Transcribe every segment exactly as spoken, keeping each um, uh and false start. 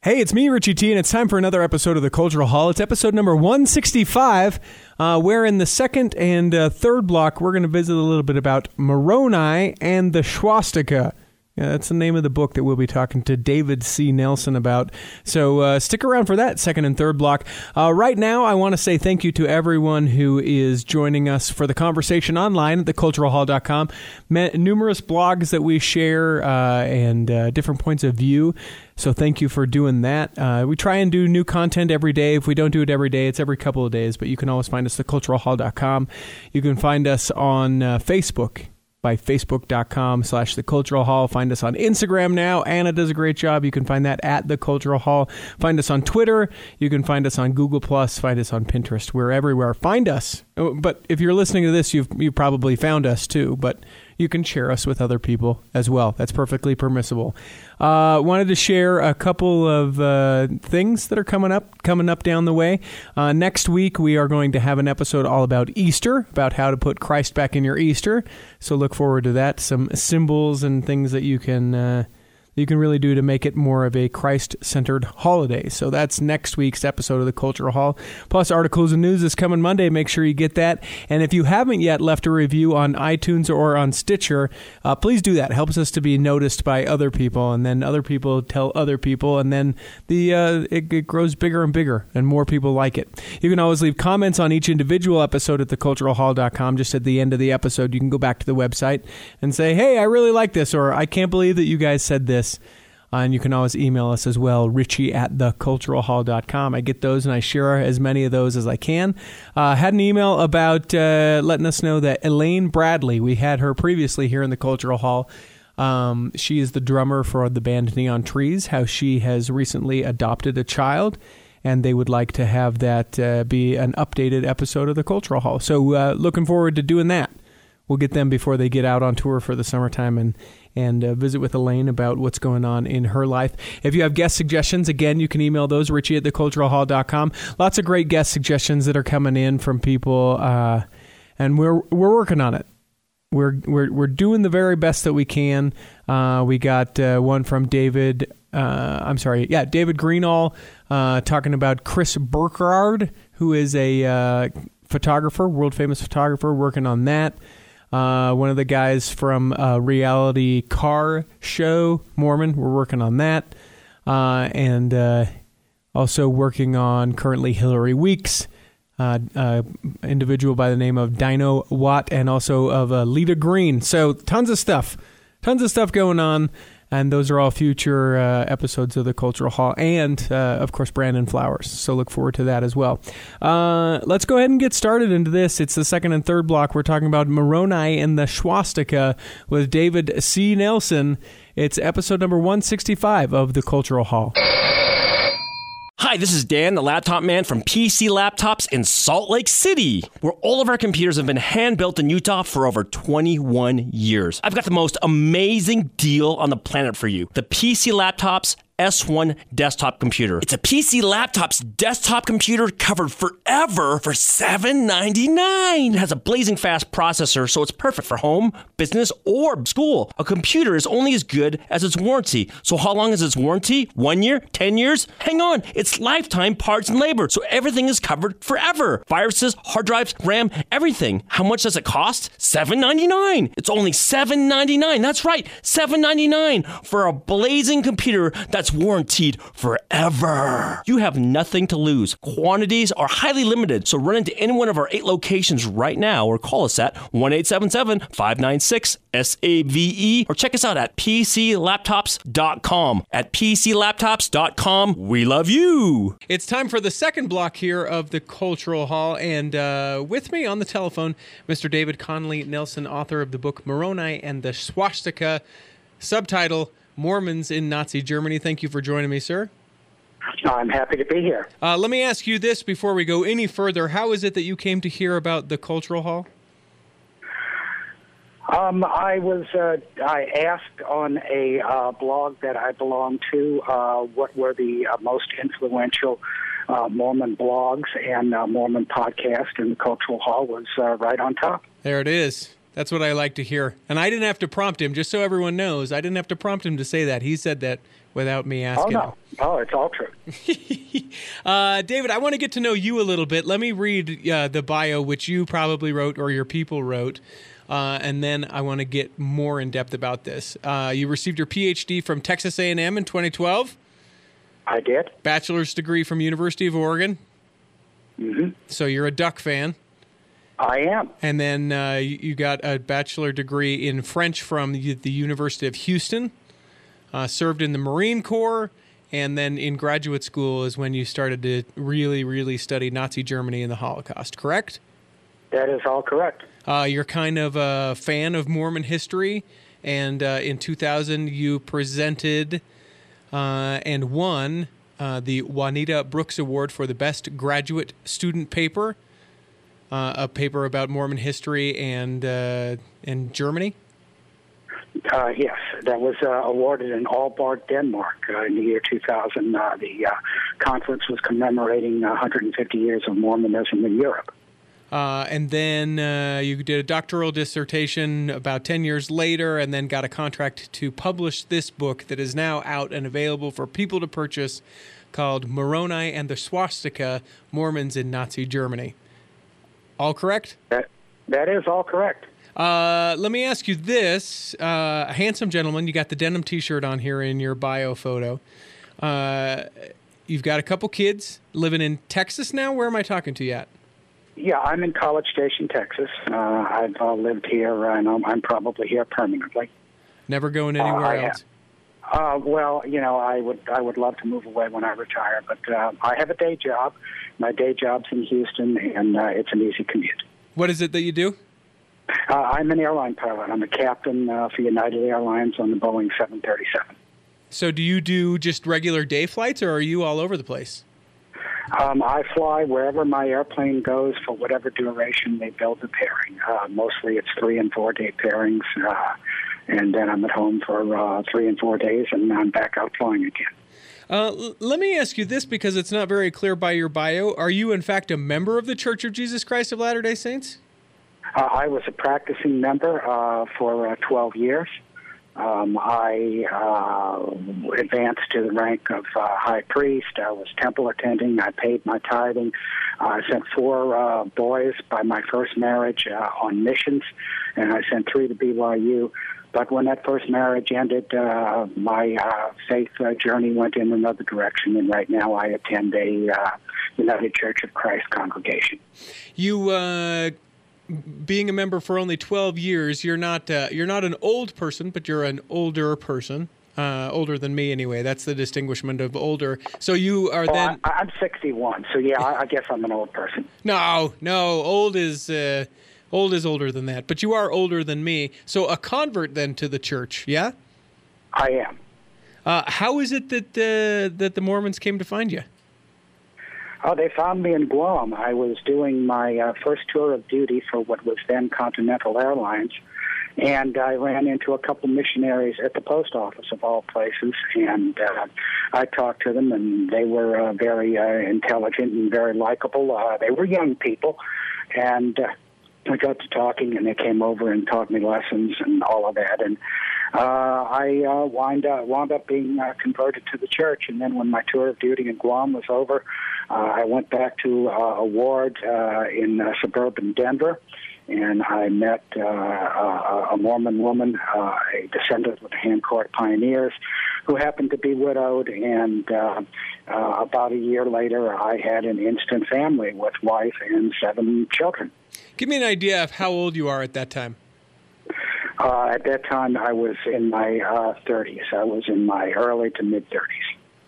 Hey, it's me, Richie T, and it's time for another episode of The Cultural Hall. It's episode number one sixty-five, uh, where in the second and uh, third block, we're going to visit a little bit about Moroni and the Swastika. Yeah, that's the name of the book that we'll be talking to David C. Nelson about. So uh, stick around for that second and third block. Uh, right now, I want to say thank you to everyone who is joining us for the conversation online at the cultural hall dot com. Ma- numerous blogs that we share uh, and uh, different points of view. So thank you for doing that. Uh, we try and do new content every day. If we don't do it every day, it's every couple of days. But you can always find us at the cultural hall dot com. You can find us on uh, Facebook by facebook.com slash the cultural hall. Find us on Instagram now. Anna does a great job. You can find that at the cultural hall. Find us on Twitter. You can find us on Google Plus. Find us on Pinterest. We're everywhere. Find us. But if you're listening to this, you've you probably found us too. But you can share us with other people as well. That's perfectly permissible. Uh, wanted to share a couple of uh, things that are coming up, coming up down the way. Uh, next week, we are going to have an episode all about Easter, about how to put Christ back in your Easter. So look forward to that. Some symbols and things that you can uh, you can really do to make it more of a Christ-centered holiday. So that's next week's episode of the Cultural Hall. Plus, Articles and News is coming Monday. Make sure you get that. And if you haven't yet left a review on iTunes or on Stitcher, uh, please do that. It helps us to be noticed by other people, and then other people tell other people, and then the uh, it, it grows bigger and bigger, and more people like it. You can always leave comments on each individual episode at the cultural hall dot com. Just at the end of the episode, you can go back to the website and say, hey, I really like this, or I can't believe that you guys said this. Uh, and you can always email us as well, Richie at the cultural hall dot com. I get those and I share as many of those as I can. Uh, had an email about uh, letting us know that Elaine Bradley, we had her previously here in the Cultural Hall. Um, she is the drummer for the band Neon Trees, how she has recently adopted a child, and they would like to have that uh, be an updated episode of the Cultural Hall. So uh, looking forward to doing that. We'll get them before they get out on tour for the summertime and and uh, visit with Elaine about what's going on in her life. If you have guest suggestions, again, you can email those, Richie at the cultural hall dot com. Lots of great guest suggestions that are coming in from people, uh, and we're we're working on it. We're we're we're doing the very best that we can. Uh, we got uh, one from David. Uh, I'm sorry, yeah, David Greenall uh, talking about Chris Burkhardt, who is a uh, photographer, world famous photographer, working on that. Uh, one of the guys from a reality car show, Mormon, we're working on that. Uh, and uh, also working on currently Hillary Weeks, uh, uh, individual by the name of Dino Watt, and also of uh, Lita Green. So tons of stuff. Tons of stuff going on. And those are all future uh, episodes of the Cultural Hall, and, uh, of course, Brandon Flowers. So look forward to that as well. Uh, let's go ahead and get started into this. It's the second and third block. We're talking about Moroni and the Swastika with David C. Nelson. It's episode number one sixty-five of the Cultural Hall. Hi, this is Dan, the laptop man from P C Laptops in Salt Lake City, where all of our computers have been hand-built in Utah for over twenty-one years. I've got the most amazing deal on the planet for you. The P C Laptops S one desktop computer. It's a P C Laptops desktop computer covered forever for seven ninety-nine. It has a blazing fast processor, so it's perfect for home, business, or school. A computer is only as good as its warranty. So how long is its warranty? One year? Ten years? Hang on, it's lifetime parts and labor, so everything is covered forever. Viruses, hard drives, RAM, everything. How much does it cost? seven ninety-nine. It's only seven ninety-nine. That's right, seven ninety-nine for a blazing computer that's warranted forever. You have nothing to lose. Quantities are highly limited, so run into any one of our eight locations right now or call us at one eight seven seven, five nine six, S A V E or check us out at P C laptops dot com. At P C laptops dot com, we love you. It's time for the second block here of the Cultural Hall, and uh, with me on the telephone, Mister David Conley Nelson, author of the book Moroni and the Swastika, subtitle Mormons in Nazi Germany. Thank you for joining me, sir. I'm happy to be here. Uh, let me ask you this before we go any further. How is it that you came to hear about the Cultural Hall? Um, I was uh, I asked on a uh, blog that I belong to uh, what were the uh, most influential uh, Mormon blogs and uh, Mormon podcast, and the Cultural Hall was uh, right on top. There it is. That's what I like to hear. And I didn't have to prompt him, just so everyone knows. I didn't have to prompt him to say that. He said that without me asking. Oh, no. Oh, it's all true. uh, David, I want to get to know you a little bit. Let me read uh, the bio, which you probably wrote or your people wrote, uh, and then I want to get more in depth about this. Uh, you received your P H D from Texas A and M in twenty twelve. I did. Bachelor's degree from University of Oregon. Mm-hmm. So you're a Duck fan. I am. And then uh, you got a bachelor degree in French from the the University of Houston, uh, served in the Marine Corps, and then in graduate school is when you started to really, really study Nazi Germany and the Holocaust, correct? That is all correct. Uh, you're kind of a fan of Mormon history, and uh, in two thousand you presented uh, and won uh, the Juanita Brooks Award for the Best Graduate Student Paper. Uh, a paper about Mormon history and uh, and Germany? Uh, yes, that was uh, awarded in Aalborg, Denmark uh, in the year two thousand. Uh, the uh, conference was commemorating one hundred fifty years of Mormonism in Europe. Uh, and then uh, you did a doctoral dissertation about ten years later and then got a contract to publish this book that is now out and available for people to purchase called Moroni and the Swastika, Mormons in Nazi Germany. All correct? That, that is all correct. Uh, let me ask you this. Uh, a handsome gentleman, you got the denim T-shirt on here in your bio photo. Uh, you've got a couple kids living in Texas now. Where am I talking to you at? Yeah, I'm in College Station, Texas. Uh, I've uh, lived here, and I'm, I'm probably here permanently. Never going anywhere uh, else? Uh, well, you know, I would I would love to move away when I retire, but uh, I have a day job. My day job's in Houston, and uh, it's an easy commute. What is it that you do? Uh, I'm an airline pilot. I'm a captain uh, for United Airlines on the Boeing seven thirty-seven. So do you do just regular day flights, or are you all over the place? Um, I fly wherever my airplane goes for whatever duration they build the pairing. Uh, mostly it's three- and four-day pairings, uh, and then I'm at home for uh, three and four days, and I'm back out flying again. Uh, l- let me ask you this, because it's not very clear by your bio. Are you, in fact, a member of the Church of Jesus Christ of Latter-day Saints? Uh, I was a practicing member uh, for uh, twelve years. Um, I uh, advanced to the rank of uh, high priest. I was temple attending. I paid my tithing. Uh, I sent four uh, boys by my first marriage uh, on missions, and I sent three to B Y U. But when that first marriage ended, uh, my uh, faith uh, journey went in another direction, and right now I attend a uh, United Church of Christ congregation. You, uh, being a member for only twelve years, you're not uh, you're not an old person, but you're an older person, uh, older than me anyway. That's the distinguishment of older. So you are well, then. I, I'm sixty-one, so yeah, I, I guess I'm an old person. No, no, old is. Uh, Old is older than that, but you are older than me. So a convert then to the church, yeah? I am. Uh, how is it that uh, that the Mormons came to find you? Oh, they found me in Guam. I was doing my uh, first tour of duty for what was then Continental Airlines, and I ran into a couple missionaries at the post office of all places, and uh, I talked to them, and they were uh, very uh, intelligent and very likable. Uh, they were young people, and uh, we got to talking, and they came over and taught me lessons and all of that. And uh, I uh, wind up, wound up being uh, converted to the church. And then when my tour of duty in Guam was over, uh, I went back to uh, a ward uh, in uh, suburban Denver, and I met uh, a, a Mormon woman, uh, a descendant of the Hancock Pioneers, who happened to be widowed, and uh, uh, about a year later, I had an instant family with wife and seven children. Give me an idea of how old you are at that time. Uh, at that time, I was in my uh, thirties. I was in my early to mid-thirties.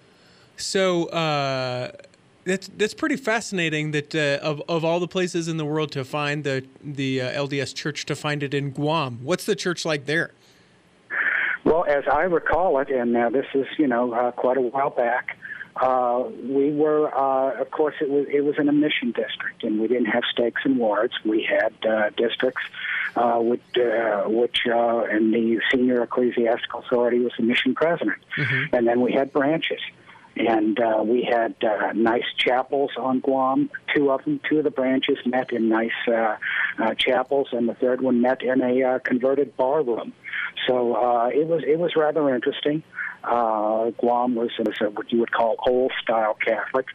So uh, that's that's pretty fascinating that uh, of, of all the places in the world to find the, the uh, L D S church, to find it in Guam. What's the church like there? Well, as I recall it, and uh, this is, you know, uh, quite a while back, uh, we were, uh, of course, it was it was in a mission district, and we didn't have stakes and wards. We had uh, districts, uh, which, uh, which uh, and the senior ecclesiastical authority was the mission president. Mm-hmm. And then we had branches. And uh, we had uh, nice chapels on Guam. Two of them, two of the branches met in nice uh, uh, chapels, and the third one met in a uh, converted bar room. So uh, it was it was rather interesting. Uh, Guam was, was a, what you would call old-style Catholic,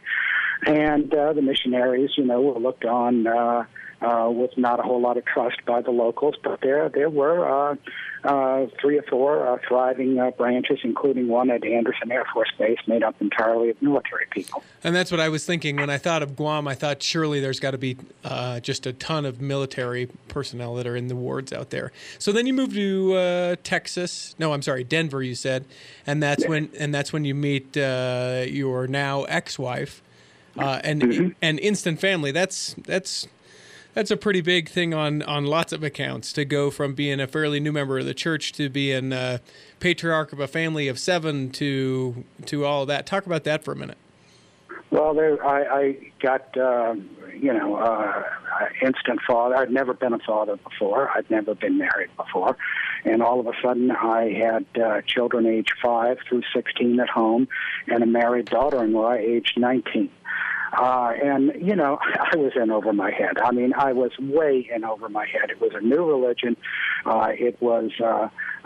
and uh, the missionaries, you know, were looked on uh, uh, with not a whole lot of trust by the locals, but there there were uh, uh, three or four uh, thriving uh, branches, including one at Anderson Air Force Base, made up entirely of military people. And that's what I was thinking when I thought of Guam. I thought surely there's got to be uh, just a ton of military personnel that are in the wards out there. So then you moved to uh, Texas. No, I'm sorry, Denver. You said, and that's yeah. when and that's when you meet uh, your now ex-wife uh, and mm-hmm. and instant family. That's that's. That's a pretty big thing on, on lots of accounts, to go from being a fairly new member of the church to being a patriarch of a family of seven to to all of that. Talk about that for a minute. Well, there, I, I got, uh, you know, uh, instant father. I'd never been a father before. I'd never been married before. And all of a sudden, I had uh, children aged five through sixteen at home and a married daughter-in-law aged nineteen. Uh, and, you know, I was in over my head. I mean, I was way in over my head. It was a new religion. Uh, it was uh,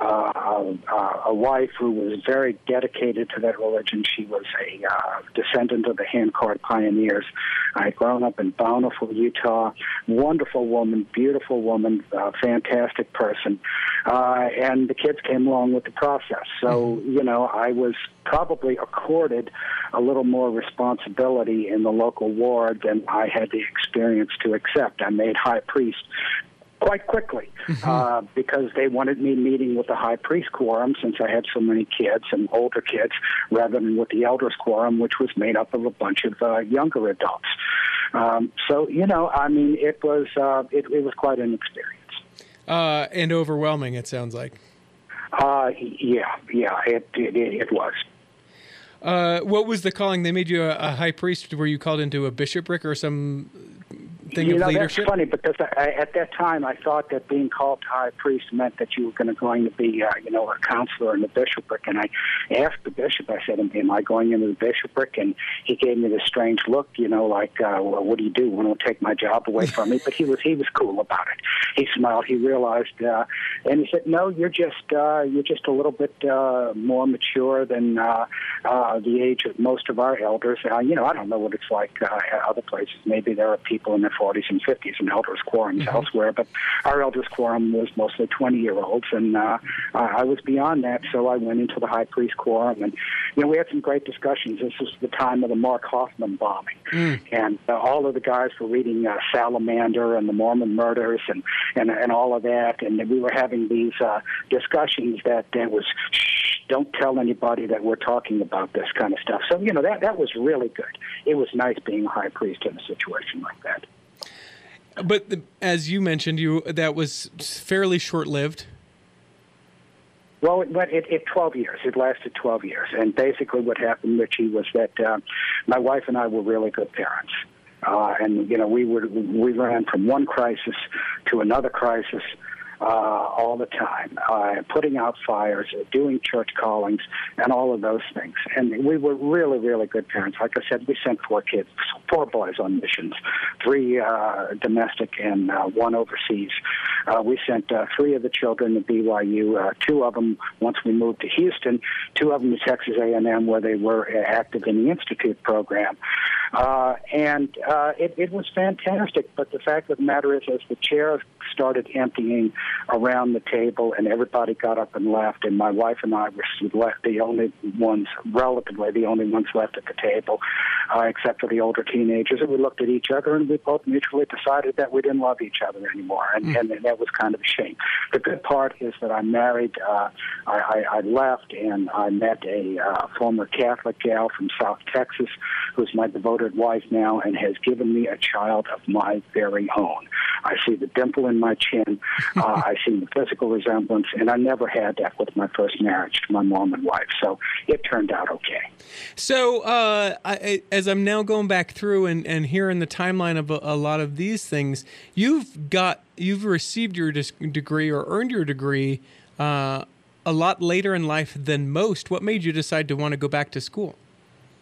uh, uh, a wife who was very dedicated to that religion. She was a uh, descendant of the handcart pioneers. I had grown up in Bountiful, Utah. Wonderful woman, beautiful woman, uh, fantastic person. Uh, and the kids came along with the process. So, you know, I was probably accorded a little more responsibility in the local ward than I had the experience to accept. I made high priest quite quickly mm-hmm. uh, because they wanted me meeting with the high priest quorum, since I had so many kids and older kids, rather than with the elders quorum, which was made up of a bunch of uh, younger adults. Um, so, you know, I mean, it was uh, it, it was quite an experience. Uh, and overwhelming, it sounds like. Uh, yeah, yeah, it it, it was. Uh, what was the calling? They made you a, a high priest. Were you called into a bishopric or some thing you of know, leadership? That's funny, because I, at that time I thought that being called high priest meant that you were going to going to be, uh, you know, a counselor in the bishopric. And I asked the bishop, I said, "Am I going into the bishopric?" And he gave me this strange look, you know, like, uh, well, "What do you do? Want to take my job away from me?" But he was he was cool about it. He smiled. He realized, uh, and he said, "No, you're just uh, you're just a little bit uh, more mature than uh, uh, the age of most of our elders." Uh, you know, I don't know what it's like uh, at other places. Maybe there are people in their forties and fifties and elders quorums mm-hmm. elsewhere, but our elders quorum was mostly twenty-year-olds, and uh, I was beyond that, so I went into the high priest quorum, and you know, we had some great discussions. This was the time of the Mark Hoffman bombing, mm. and uh, all of the guys were reading uh, Salamander and the Mormon Murders and, and and all of that, and we were having these uh, discussions that there was, shh, don't tell anybody that we're talking about this kind of stuff. So, you know, that, that was really good. It was nice being a high priest in a situation like that. But the, as you mentioned, you that was fairly short-lived. Well, it went it, it twelve years. It lasted twelve years, and basically what happened, Richie, was that uh, my wife and I were really good parents, uh, and you know we were we ran from one crisis to another crisis. Uh, all the time, uh, putting out fires, uh, doing church callings, and all of those things. And we were really, really good parents. Like I said, we sent four kids, four boys on missions, three uh, domestic and uh, one overseas. Uh, we sent uh, three of the children to B Y U, uh, two of them once we moved to Houston, two of them to Texas A and M, where they were active in the Institute program. Uh, and uh, it, it was fantastic, but the fact of the matter is, as the chairs started emptying around the table and everybody got up and left, and my wife and I were left the only ones, relatively the only ones left at the table, uh, except for the older teenagers, and we looked at each other and we both mutually decided that we didn't love each other anymore, and, mm. and that was kind of a shame. The good part is that I married, uh, I, I, I left and I met a uh, former Catholic gal from South Texas who's my devoted wife now and has given me a child of my very own. I see the dimple in my chin. Uh, I see the physical resemblance, and I never had that with my first marriage to my Mormon wife. So it turned out okay. So uh, I, as I'm now going back through and, and hearing the timeline of a, a lot of these things, you've got you've received your dis- degree or earned your degree uh, a lot later in life than most. What made you decide to want to go back to school?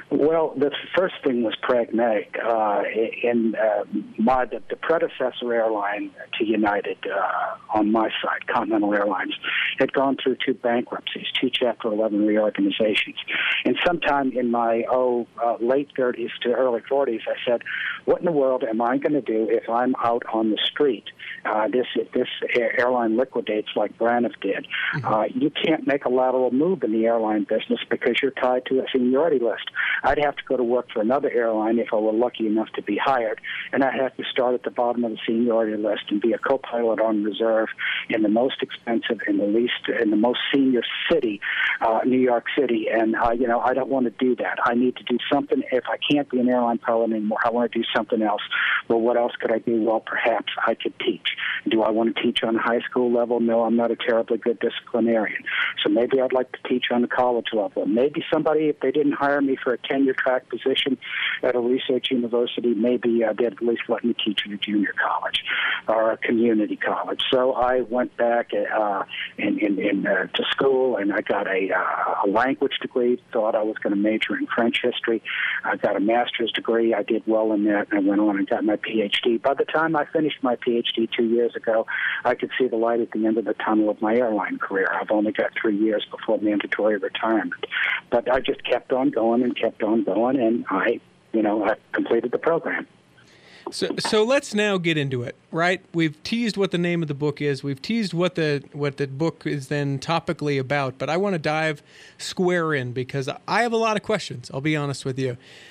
Well, the first thing was pragmatic. Uh, in uh, my the, the predecessor airline to United uh, on my side, Continental Airlines, had gone through two bankruptcies, two Chapter eleven reorganizations. And sometime in my oh uh, late thirties to early forties, I said, "What in the world am I going to do if I'm out on the street? Uh, this if this airline liquidates like Braniff did. Uh, you can't make a lateral move in the airline business because you're tied to a seniority list. I'd have to go to work for another airline if I were lucky enough to be hired, and I'd have to start at the bottom of the seniority list and be a co-pilot on reserve in the most expensive and the least in the most senior city, uh, New York City. And uh, you know, I don't want to do that. I need to do something. If I can't be an airline pilot anymore, I want to do something else. Well, what else could I do? Well, perhaps I could teach. Do I want to teach on a high school level? No, I'm not a terribly good disciplinarian. So maybe I'd like to teach on the college level. Maybe somebody, if they didn't hire me for a tenure track position at a research university, maybe uh, they'd at least let me teach at a junior college or a community college. So I went back uh, in, in, in, uh, to school, and I got a, uh, a language degree, thought I was going to major in French history. I got a master's degree. I did well in that, and I went on and got my P H D. By the time I finished my P H D two years ago, I could see the light at the end of the tunnel of my airline career. I've only got three years before mandatory retirement. But I just kept on going and kept on going, and I, you know, I completed the program. So, so let's now get into it, right? We've teased what the name of the book is. We've teased what the what the book is then topically about. But I want to dive square in because I have a lot of questions. I'll be honest with you.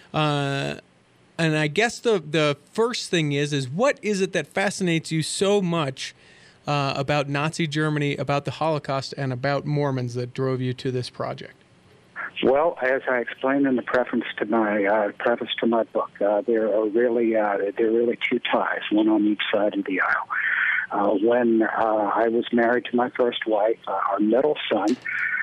Uh, and I guess the the first thing is is what is it that fascinates you so much uh, about Nazi Germany, about the Holocaust, and about Mormons that drove you to this project? Well, as I explained in the preface to my uh, preface to my book, uh, there are really uh, there are really two ties, one on each side of the aisle. Uh, when uh, I was married to my first wife, uh, our middle son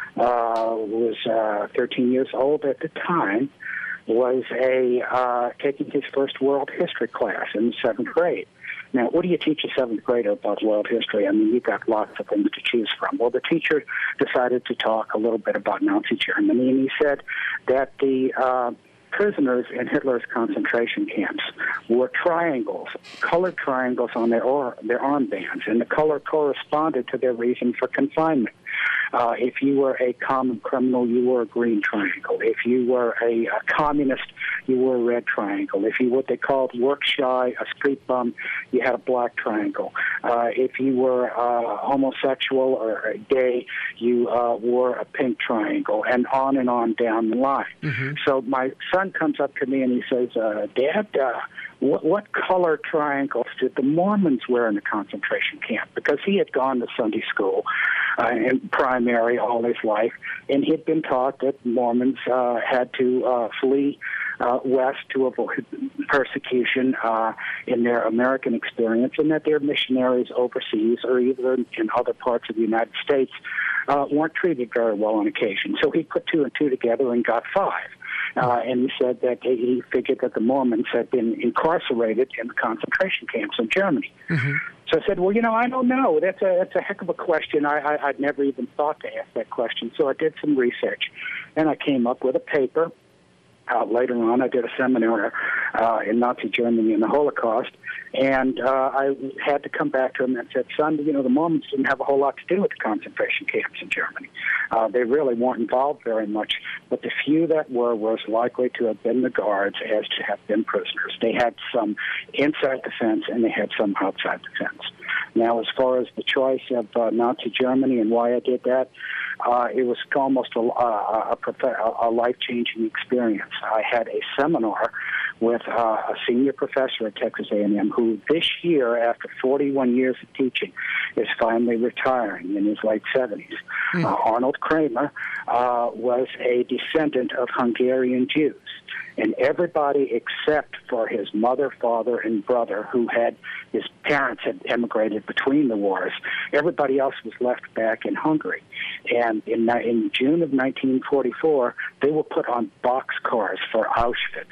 uh, was uh, thirteen years old at the time, was a uh, taking his first world history class in the seventh grade. Now, what do you teach a seventh grader about world history? I mean, you've got lots of things to choose from. Well, the teacher decided to talk a little bit about Nazi Germany, and he said that the uh, prisoners in Hitler's concentration camps wore triangles, colored triangles on their, or, their armbands, and the color corresponded to their reason for confinement. Uh, if you were a common criminal, you wore a green triangle. If you were a, a communist, you wore a red triangle. If you were what they called work shy, a street bum, you had a black triangle. Uh, if you were uh, homosexual or gay, you uh, wore a pink triangle, and on and on down the line. Mm-hmm. So my son comes up to me and he says, uh, Dad, uh, what, what color triangles did the Mormons wear in the concentration camp? Because he had gone to Sunday school uh, in primary all his life, and he'd been taught that Mormons uh, had to uh, flee uh, west to avoid persecution uh, in their American experience, and that their missionaries overseas or even in other parts of the United States uh, weren't treated very well on occasion. So he put two and two together and got five. Uh, and he said that he figured that the Mormons had been incarcerated in the concentration camps in Germany. Mm-hmm. So I said, well, you know, I don't know. That's a that's a heck of a question. I, I, I'd never even thought to ask that question. So I did some research, and I came up with a paper. Uh, later on, I did a seminar uh, in Nazi Germany and the Holocaust, and uh, I had to come back to him and said, son, you know, the Mormons didn't have a whole lot to do with the concentration camps in Germany. Uh, they really weren't involved very much, but the few that were was likely to have been the guards as to have been prisoners. They had some inside the fence, and they had some outside the fence. Now, as far as the choice of uh, Nazi Germany and why I did that, Uh, it was almost a, a, a, a life-changing experience. I had a seminar with uh, a senior professor at Texas A and M who this year, after forty-one years of teaching, is finally retiring in his late seventies. Mm. Uh, Arnold Kramer uh, was a descendant of Hungarian Jews. And everybody except for his mother, father, and brother, who had, his parents had emigrated between the wars, everybody else was left back in Hungary. And in, in June of nineteen forty-four, they were put on boxcars for Auschwitz.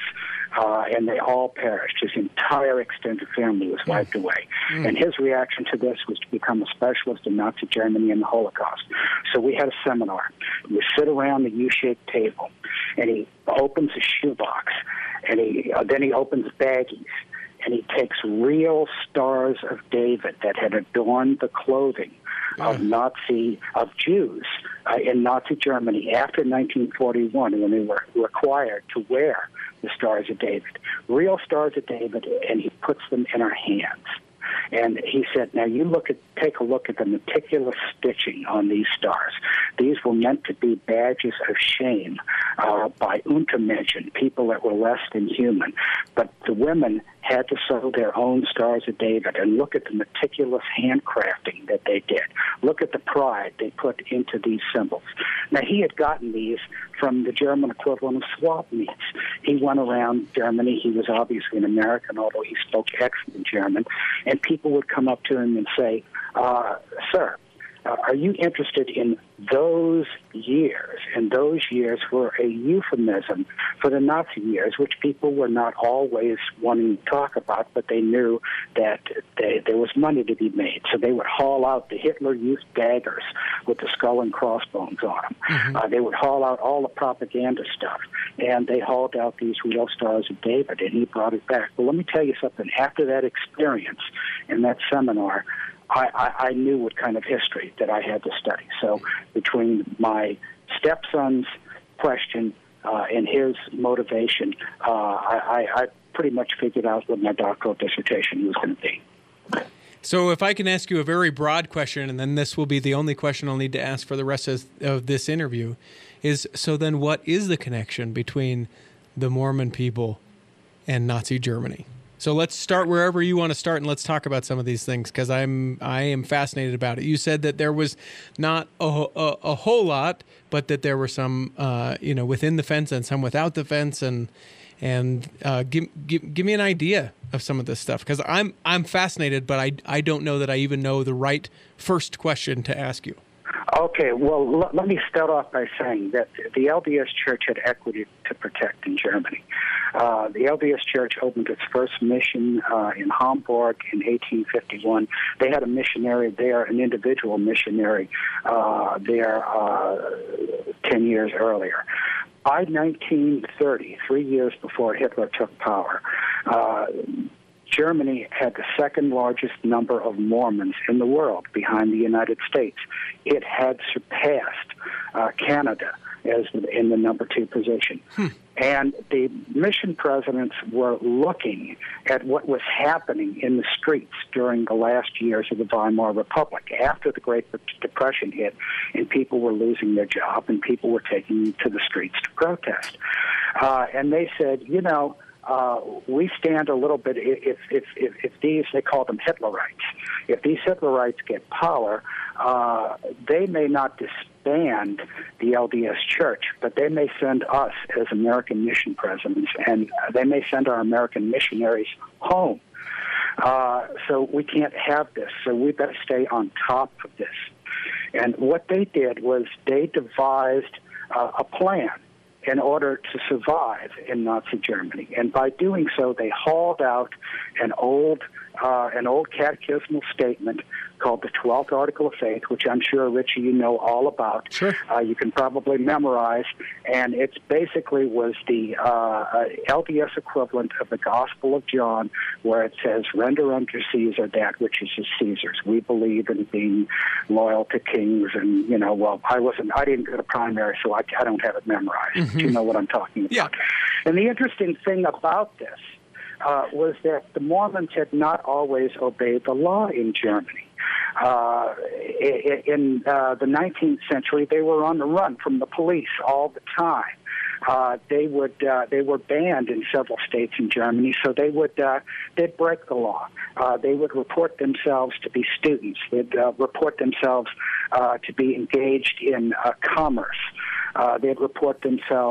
uh, and they all perished. His entire extended family was wiped away. Mm. And his reaction to this was to become a specialist in Nazi Germany and the Holocaust. So we had a seminar. We sit around the U-shaped table, and he opens a shoebox, and he uh, then he opens baggies, and he takes real stars of David that had adorned the clothing of Nazi, of Jews uh, in Nazi Germany after nineteen forty-one, when they were required to wear the Stars of David. Real Stars of David, and he puts them in our hands. And he said, now you look at, take a look at the meticulous stitching on these stars. These were meant to be badges of shame uh, by Untermenschen, people that were less than human. But the women had to sew their own Stars of David, and look at the meticulous handcrafting that they did. Look at the pride they put into these symbols. Now, he had gotten these from the German equivalent of swap meets. He went around Germany. He was obviously an American, although he spoke excellent German, and people would come up to him and say, uh, sir, Uh, are you interested in those years? And those years were a euphemism for the Nazi years, which people were not always wanting to talk about, but they knew that they, there was money to be made. So they would haul out the Hitler Youth daggers with the skull and crossbones on them. Mm-hmm. Uh, they would haul out all the propaganda stuff, and they hauled out these real Stars of David, and he brought it back. Well, let me tell you something. After that experience in that seminar, I, I, I knew what kind of history that I had to study. So between my stepson's question uh, and his motivation, uh, I, I pretty much figured out what my doctoral dissertation was going to be. So if I can ask you a very broad question, and then this will be the only question I'll need to ask for the rest of, of this interview, is so then what is the connection between the Mormon people and Nazi Germany? So let's start wherever you want to start, and let's talk about some of these things, because I'm I am fascinated about it. You said that there was not a, a, a whole lot, but that there were some, uh, you know, within the fence and some without the fence, and and uh, give, give give me an idea of some of this stuff, because I'm I'm fascinated, but I I don't know that I even know the right first question to ask you. Okay, well, l- let me start off by saying that the L D S Church had equity to protect in Germany. Uh, the L D S Church opened its first mission uh, in Hamburg in eighteen fifty-one. They had a missionary there, an individual missionary uh, there uh, ten years earlier. By nineteen thirty, three years before Hitler took power, uh, Germany had the second largest number of Mormons in the world, behind the United States. It had surpassed uh, Canada as in the number two position. Hmm. And the mission presidents were looking at what was happening in the streets during the last years of the Weimar Republic, after the Great Depression hit, and people were losing their job, and people were taking to the streets to protest. Uh, and they said, you know, Uh, we stand a little bit, if, if, if, if these, they call them Hitlerites, if these Hitlerites get power, uh, they may not disband the L D S Church, but they may send us as American mission presidents, and they may send our American missionaries home. Uh, so we can't have this, so we better stay on top of this. And what they did was they devised uh, a plan in order to survive in Nazi Germany. And by doing so, they hauled out an old uh, an old catechismal statement called the twelfth Article of Faith, which I'm sure, Richie, you know all about. Sure. Uh, you can probably memorize. And it basically was the uh, L D S equivalent of the Gospel of John, where it says, render unto Caesar that which is Caesar's. We believe in being loyal to kings. And, you know, well, I wasn't, I didn't go to primary, so I, I don't have it memorized. Mm-hmm. But you know what I'm talking about. Yeah. And the interesting thing about this uh, was that the Mormons had not always obeyed the law in Germany. Uh, in uh, the nineteenth century, they were on the run from the police all the time. Uh, they would uh, they were banned in several states in Germany, so they would uh, they'd break the law. Uh, they would report themselves to be students. They'd uh, report themselves uh, to be engaged in uh, commerce. Uh, they'd report themselves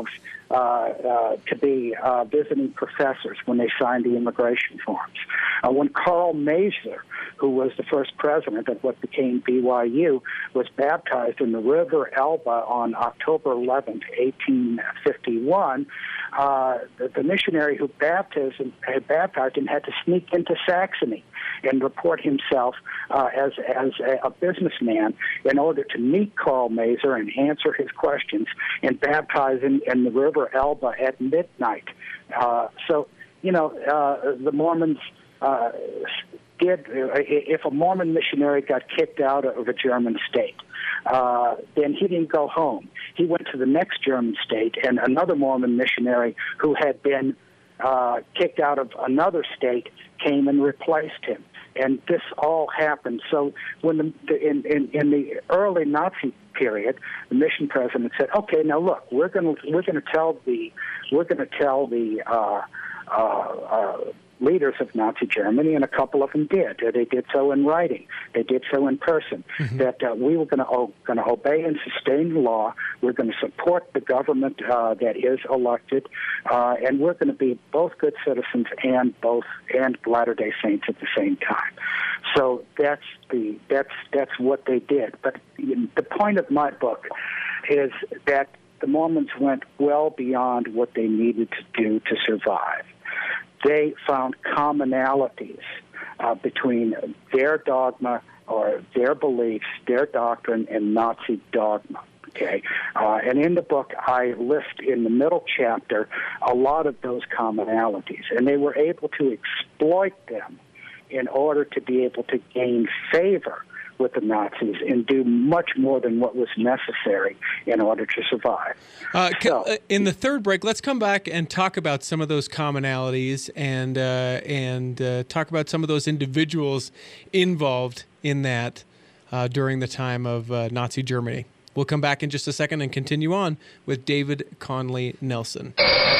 uh, uh, to be uh, visiting professors when they signed the immigration forms. Uh, when Karl Maeser, who was the first president of what became B Y U, was baptized in the River Elbe on October eleventh, eighteen fifty-one, uh, the, the missionary who baptized him, had baptized him had to sneak into Saxony and report himself uh, as as a, a businessman in order to meet Karl Maeser and answer his questions and baptize him in the River Elbe at midnight. Uh, so, you know, uh, the Mormons uh, did, if a Mormon missionary got kicked out of a German state, uh, then he didn't go home. He went to the next German state, and another Mormon missionary who had been uh, kicked out of another state came and replaced him. And this all happened. So when the, the, in, in in the early Nazi period, the mission president said, "Okay, now look, we're going to we're going to tell the we're going to tell the uh, uh, uh, leaders of Nazi Germany," and a couple of them did. They did so in writing. They did so in person. Mm-hmm. That uh, we were going to oh, going to obey and sustain the law. We're going to support the government uh, that is elected, uh, and we're going to be both good citizens and both and Latter-day Saints at the same time. So that's the that's that's what they did. But the point of my book is that the Mormons went well beyond what they needed to do to survive. They found commonalities uh, between their dogma or their beliefs, their doctrine, and Nazi dogma. Okay, uh, and in the book, I list in the middle chapter a lot of those commonalities, and they were able to exploit them in order to be able to gain favor with the Nazis and do much more than what was necessary in order to survive. Uh, so, can, uh, in the third break, let's come back and talk about some of those commonalities and uh, and uh, talk about some of those individuals involved in that uh, during the time of uh, Nazi Germany. We'll come back in just a second and continue on with David Conley Nelson.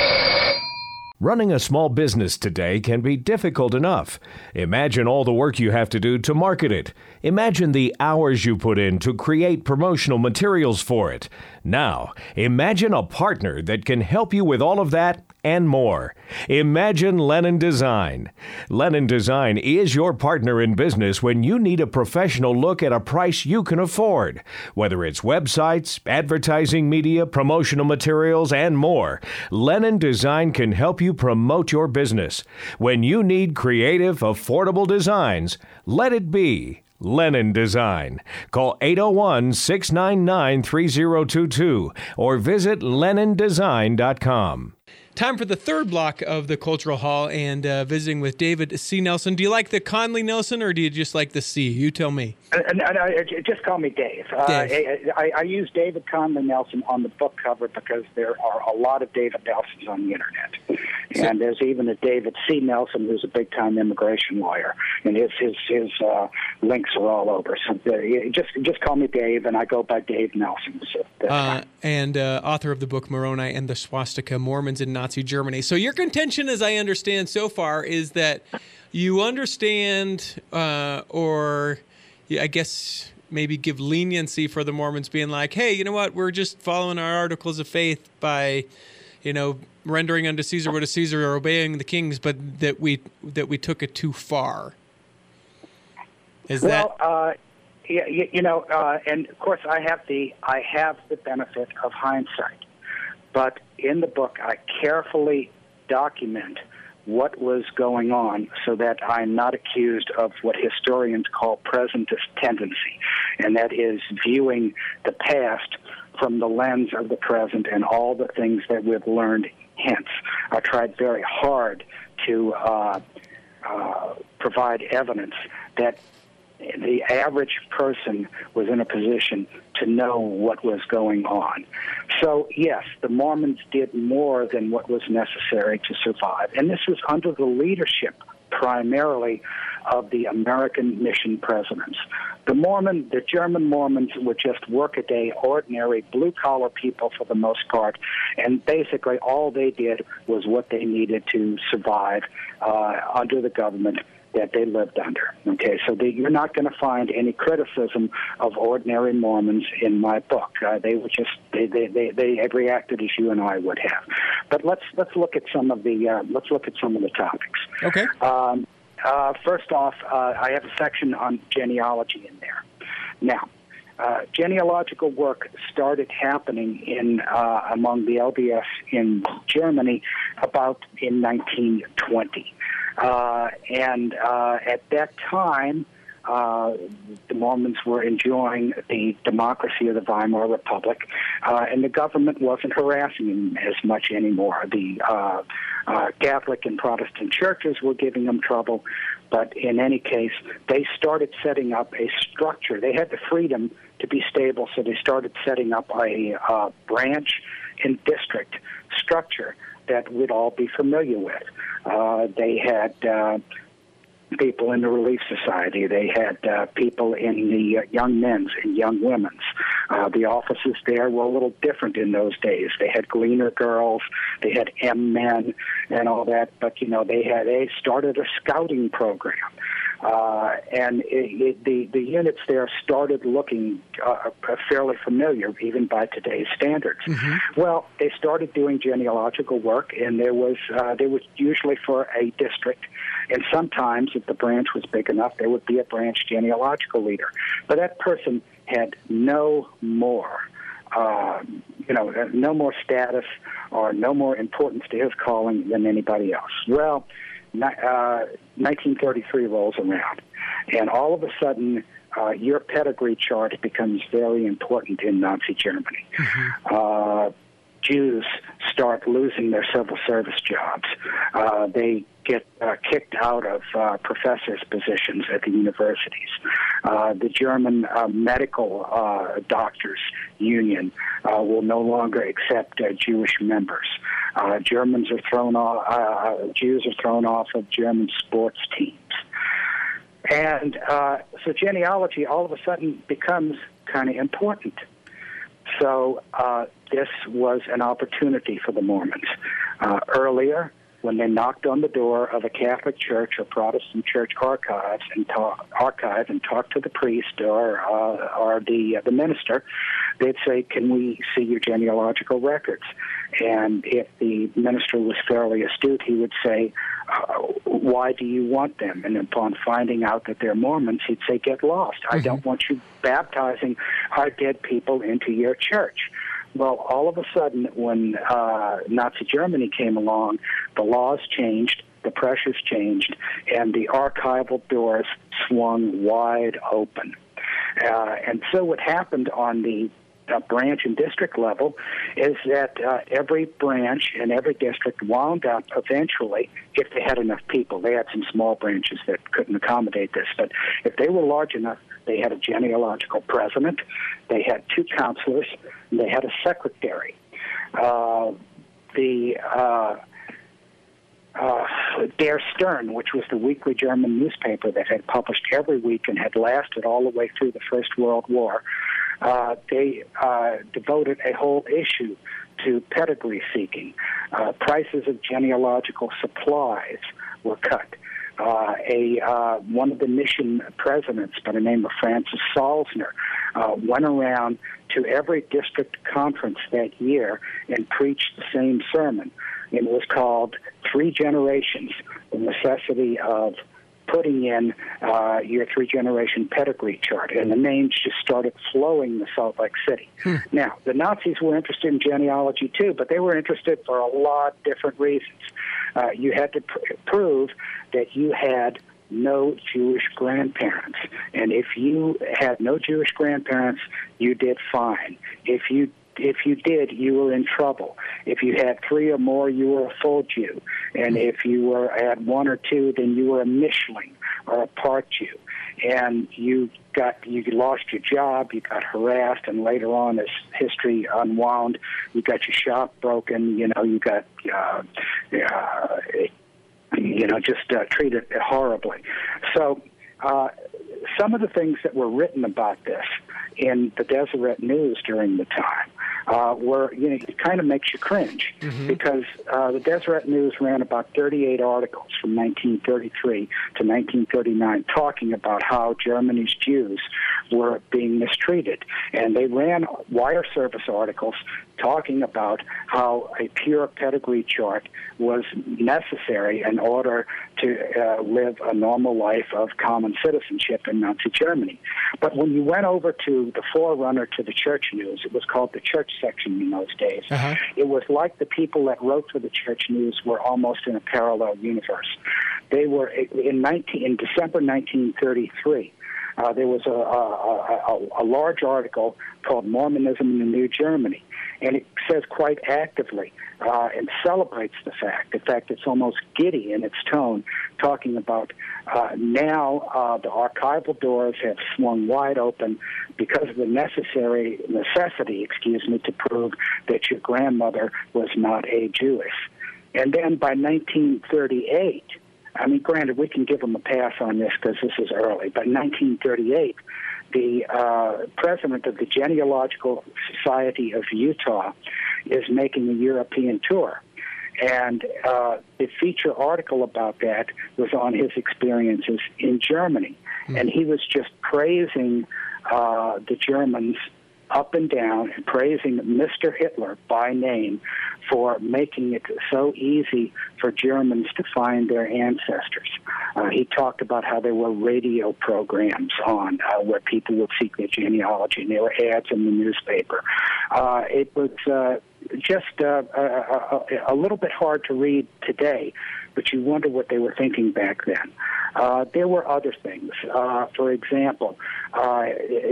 Running a small business today can be difficult enough. Imagine all the work you have to do to market it. Imagine the hours you put in to create promotional materials for it. Now, imagine a partner that can help you with all of that and more. Imagine Lennon Design. Lennon Design is your partner in business when you need a professional look at a price you can afford. Whether it's websites, advertising media, promotional materials, and more, Lennon Design can help you promote your business. When you need creative, affordable designs, let it be Lennon Design. Call eight oh one, six nine nine, three oh two two or visit lennon design dot com. Time for the third block of the Cultural Hall and uh, visiting with David C. Nelson. Do you like the Conley Nelson or do you just like the C? You tell me. And, and, and, just call me Dave. Dave. Uh, I, I use David Conley Nelson on the book cover because there are a lot of David Nelsons on the internet. So, and there's even a David C. Nelson who's a big-time immigration lawyer, and his his his uh, links are all over. So uh, just just call me Dave, and I go by Dave Nelson. So uh, and uh, author of the book Moroni and the Swastika, Mormons in Nazi Germany. So your contention, as I understand so far, is that you understand, uh, or I guess maybe give leniency for the Mormons being like, hey, you know what, we're just following our articles of faith by, you know, rendering unto Caesar what is Caesar or obeying the kings, but that we that we took it too far. Is well, that? Uh, yeah, you, you know, uh, and of course, I have the I have the benefit of hindsight, but in the book, I carefully document what was going on so that I'm not accused of what historians call presentist tendency, and that is viewing the past from the lens of the present and all the things that we've learned hence. I tried very hard to uh, uh, provide evidence that the average person was in a position to know what was going on. So, yes, the Mormons did more than what was necessary to survive. And this was under the leadership, primarily, of the American mission presidents. The Mormon, the German Mormons were just workaday, ordinary, blue-collar people for the most part, and basically all they did was what they needed to survive uh, under the government that they lived under. Okay, so they, you're not going to find any criticism of ordinary Mormons in my book. Uh, they were just they, they they they had reacted as you and I would have. But let's let's look at some of the uh, let's look at some of the topics. Okay. Um, uh, first off, uh, I have a section on genealogy in there. Now, uh, genealogical work started happening in uh, among the L D S in Germany about in nineteen twenty. Uh, and uh, at that time, uh, the Mormons were enjoying the democracy of the Weimar Republic, uh, and the government wasn't harassing them as much anymore. The uh, uh, Catholic and Protestant churches were giving them trouble, but in any case, they started setting up a structure. They had the freedom to be stable, so they started setting up a uh, branch and district structure that we'd all be familiar with. Uh, they had uh, people in the Relief Society. They had uh, people in the uh, young men's and young women's. Uh, the offices there were a little different in those days. They had Gleaner girls, they had M men, and all that. But you know, they had they started a scouting program. Uh, and it, it, the, the units there started looking uh, fairly familiar, even by today's standards. Mm-hmm. Well, they started doing genealogical work, and there was uh, there was usually for a district, and sometimes, if the branch was big enough, there would be a branch genealogical leader. But that person had no more, uh, you know, no more status or no more importance to his calling than anybody else. Well, Uh, nineteen thirty-three rolls around, and all of a sudden, uh, your pedigree chart becomes very important in Nazi Germany. Mm-hmm. Uh, Jews start losing their civil service jobs. Uh, they get uh, kicked out of uh, professors' positions at the universities. Uh, the German uh, medical uh, doctors union uh, will no longer accept uh, Jewish members. Uh, Germans are thrown off. Uh, Jews are thrown off of German sports teams, and uh, so genealogy all of a sudden becomes kind of important. So uh, this was an opportunity for the Mormons. Uh, earlier, when they knocked on the door of a Catholic church or Protestant church archives and talk, archive and talked to the priest or uh, or the uh, the minister, they'd say, "Can we see your genealogical records?" And if the minister was fairly astute, he would say, uh, "Why do you want them?" And upon finding out that they're Mormons, he'd say, "Get lost. Mm-hmm. I don't want you baptizing our dead people into your church." Well, all of a sudden, when uh, Nazi Germany came along, the laws changed, the pressures changed, and the archival doors swung wide open. Uh, and so what happened on the uh, branch and district level is that uh, every branch and every district wound up eventually, if they had enough people. They had some small branches that couldn't accommodate this, but if they were large enough, they had a genealogical president, they had two counselors, and they had a secretary. Uh, the uh, uh, Der Stern, which was the weekly German newspaper that had published every week and had lasted all the way through the First World War, uh, they uh, devoted a whole issue to pedigree seeking. Uh, prices of genealogical supplies were cut. Uh, a uh, one of the mission presidents, by the name of Francis Salzner, uh, went around to every district conference that year and preached the same sermon. It was called Three Generations, the necessity of putting in uh, your three-generation pedigree chart, and the names just started flowing to Salt Lake City. Hmm. Now, the Nazis were interested in genealogy too, but they were interested for a lot of different reasons. Uh, you had to pr- prove that you had no Jewish grandparents, and if you had no Jewish grandparents, you did fine. If you If you did, you were in trouble. If you had three or more, you were a full Jew. And if you were had one or two, then you were a Mischling or a part Jew. And you got you lost your job, you got harassed, and later on, as history unwound, you got your shop broken. You know, you got uh, uh, you know just uh, treated horribly. So. Uh, Some of the things that were written about this in the Deseret News during the time uh, were, you know, it kind of makes you cringe mm-hmm. because uh, the Deseret News ran about thirty-eight articles from nineteen thirty-three to nineteen thirty-nine talking about how Germany's Jews were being mistreated. And they ran wire service articles talking about how a pure pedigree chart was necessary in order to uh, live a normal life of common citizenship in Nazi Germany. But when you went over to the forerunner to the Church News, it was called the Church section in those days. Uh-huh. It was like the people that wrote for the Church News were almost in a parallel universe. They were in nineteen in December nineteen thirty-three. Uh, there was a, a, a, a large article called Mormonism in the New Germany, and it says quite actively uh, and celebrates the fact. In fact, it's almost giddy in its tone, talking about uh, now uh, the archival doors have swung wide open because of the necessary necessity, excuse me, to prove that your grandmother was not a Jewess. And then by nineteen thirty-eight, I mean, granted, we can give them a pass on this because this is early, but in nineteen thirty-eight, the uh, president of the Genealogical Society of Utah is making a European tour. And uh, the feature article about that was on his experiences in Germany. Mm-hmm. And he was just praising uh, the Germans up and down, and praising Mister Hitler by name for making it so easy for Germans to find their ancestors. Uh, he talked about how there were radio programs on uh, where people would seek their genealogy, and there were ads in the newspaper. Uh, it was uh, just uh, a, a, a little bit hard to read today, but you wonder what they were thinking back then. Uh, there were other things. Uh, for example, uh,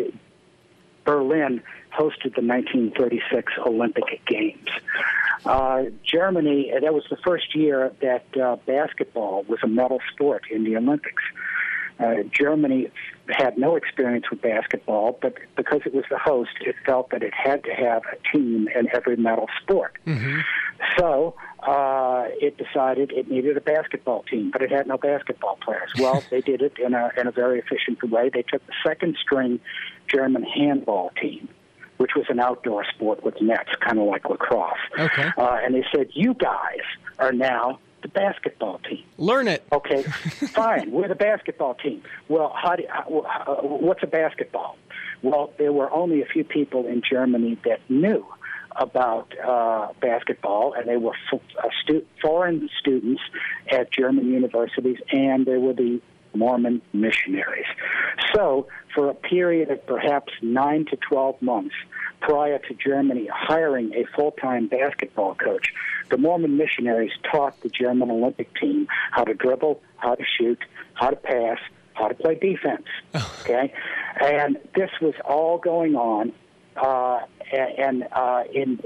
Berlin hosted the nineteen thirty-six Olympic Games. Uh, Germany, that was the first year that uh, basketball was a medal sport in the Olympics. Uh, Germany had no experience with basketball, but because it was the host, it felt that it had to have a team in every medal sport. Mm-hmm. So uh, it decided it needed a basketball team, but it had no basketball players. Well, they did it in a in a very efficient way. They took the second-string German handball team, which was an outdoor sport with nets, kind of like lacrosse. Okay. Uh, and they said, you guys are now the basketball team. Learn it. Okay, fine. We're the basketball team. Well, how do, how, how, what's a basketball? Well, there were only a few people in Germany that knew about uh, basketball, and they were f- uh, stu- foreign students at German universities, and they were the Mormon missionaries. So, for a period of perhaps nine to twelve months prior to Germany hiring a full-time basketball coach, the Mormon missionaries taught the German Olympic team how to dribble, how to shoot, how to pass, how to play defense. Okay, and this was all going on, uh, and uh, in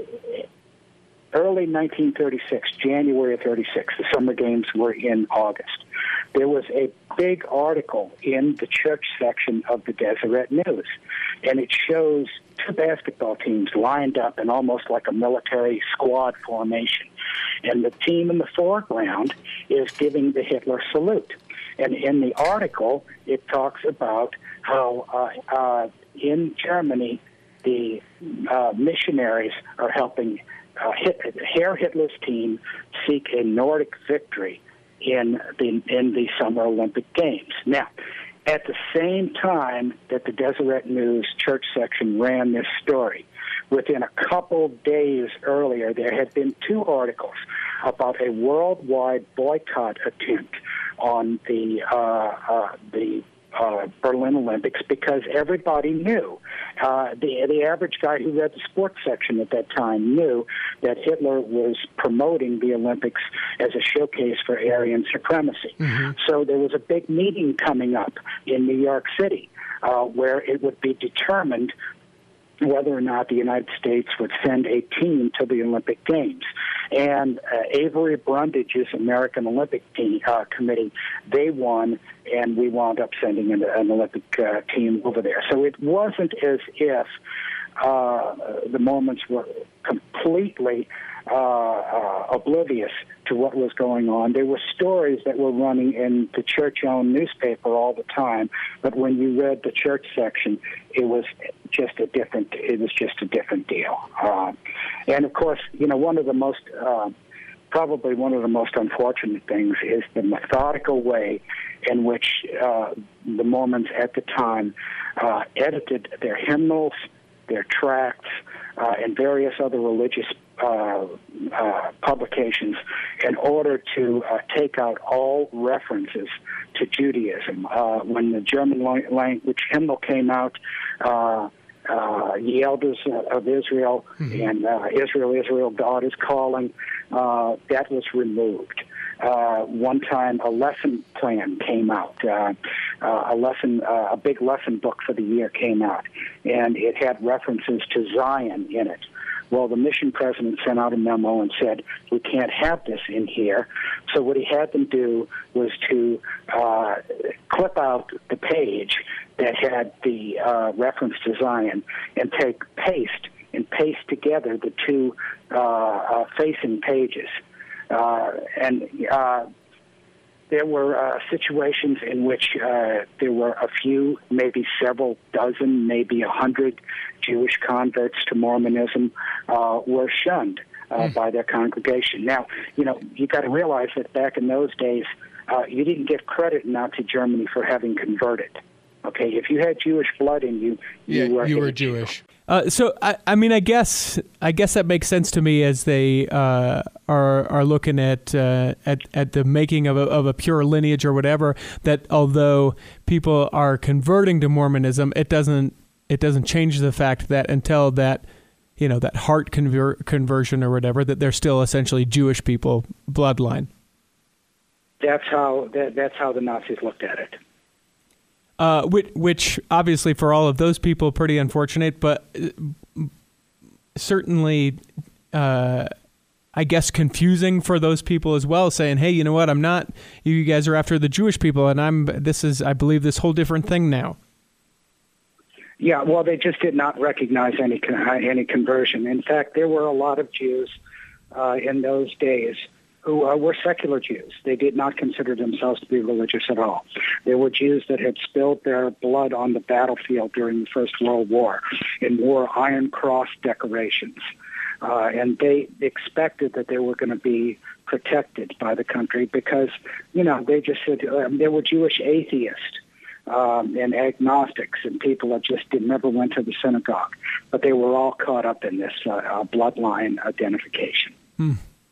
early nineteen thirty-six, January of thirty-six, the summer games were in August. There was a big article in the church section of the Deseret News, and it shows two basketball teams lined up in almost like a military squad formation. And the team in the foreground is giving the Hitler salute. And in the article, it talks about how uh, uh, in Germany, the uh, missionaries are helping uh, Hit- Herr Hitler's team seek a Nordic victory in the in the Summer Olympic Games. Now, at the same time that the Deseret News church section ran this story, within a couple days earlier, there had been two articles about a worldwide boycott attempt on the uh, uh, the uh, Berlin Olympics because everybody knew. Uh, the the average guy who read the sports section at that time knew that Hitler was promoting the Olympics as a showcase for Aryan supremacy. Mm-hmm. So there was a big meeting coming up in New York City uh, where it would be determined whether or not the United States would send a team to the Olympic Games. And uh, Avery Brundage's American Olympic team, uh, Committee, they won, and we wound up sending an, an Olympic uh, team over there. So it wasn't as if uh, the Mormons were completely uh, uh, oblivious to what was going on. There were stories that were running in the church-owned newspaper all the time, but when you read the church section, it was just a different. It was just a different deal. Uh, and of course, you know, one of the most uh, probably one of the most unfortunate things is the methodical way in which uh, the Mormons at the time uh, edited their hymnals, their tracts, uh, and various other religious uh, uh, publications in order to uh, take out all references to Judaism. Uh, when the German language hymnal came out, uh, Uh, the elders uh, of Israel mm-hmm. and uh, Israel, Israel, God is calling, uh, that was removed. Uh, one time a lesson plan came out, uh, uh, a lesson, uh, a big lesson book for the year came out, and it had references to Zion in it. Well, the mission president sent out a memo and said, we can't have this in here. So what he had them do was to uh, clip out the page that had the uh, reference to Zion and take paste and paste together the two uh, uh, facing pages. Uh, and uh, there were uh, situations in which uh, there were a few, maybe several dozen, maybe a hundred Jewish converts to Mormonism uh, were shunned uh, mm. by their congregation. Now, you know, you got to realize that back in those days, uh, you didn't get credit in Nazi Germany for having converted. Okay, if you had Jewish blood in you, you yeah, were you were Jewish. Uh, so I, I mean, I guess I guess that makes sense to me as they uh, are are looking at uh, at at the making of a, of a pure lineage or whatever. That although people are converting to Mormonism, it doesn't it doesn't change the fact that until that you know that heart conver- conversion or whatever, that they're still essentially Jewish people bloodline. That's how that, that's how the Nazis looked at it. Uh, which, which obviously for all of those people, pretty unfortunate, but certainly, uh, I guess, confusing for those people as well, saying, hey, you know what, I'm not, you guys are after the Jewish people, and I'm, this is, I believe, this whole different thing now. Yeah, well, they just did not recognize any any conversion. In fact, there were a lot of Jews uh, in those days who uh, were secular Jews. They did not consider themselves to be religious at all. They were Jews that had spilled their blood on the battlefield during the First World War and wore Iron Cross decorations. Uh, and they expected that they were going to be protected by the country because, you know, they just said um, they were Jewish atheists um, and agnostics and people that just did, never went to the synagogue. But they were all caught up in this uh, uh, bloodline identification. Hmm.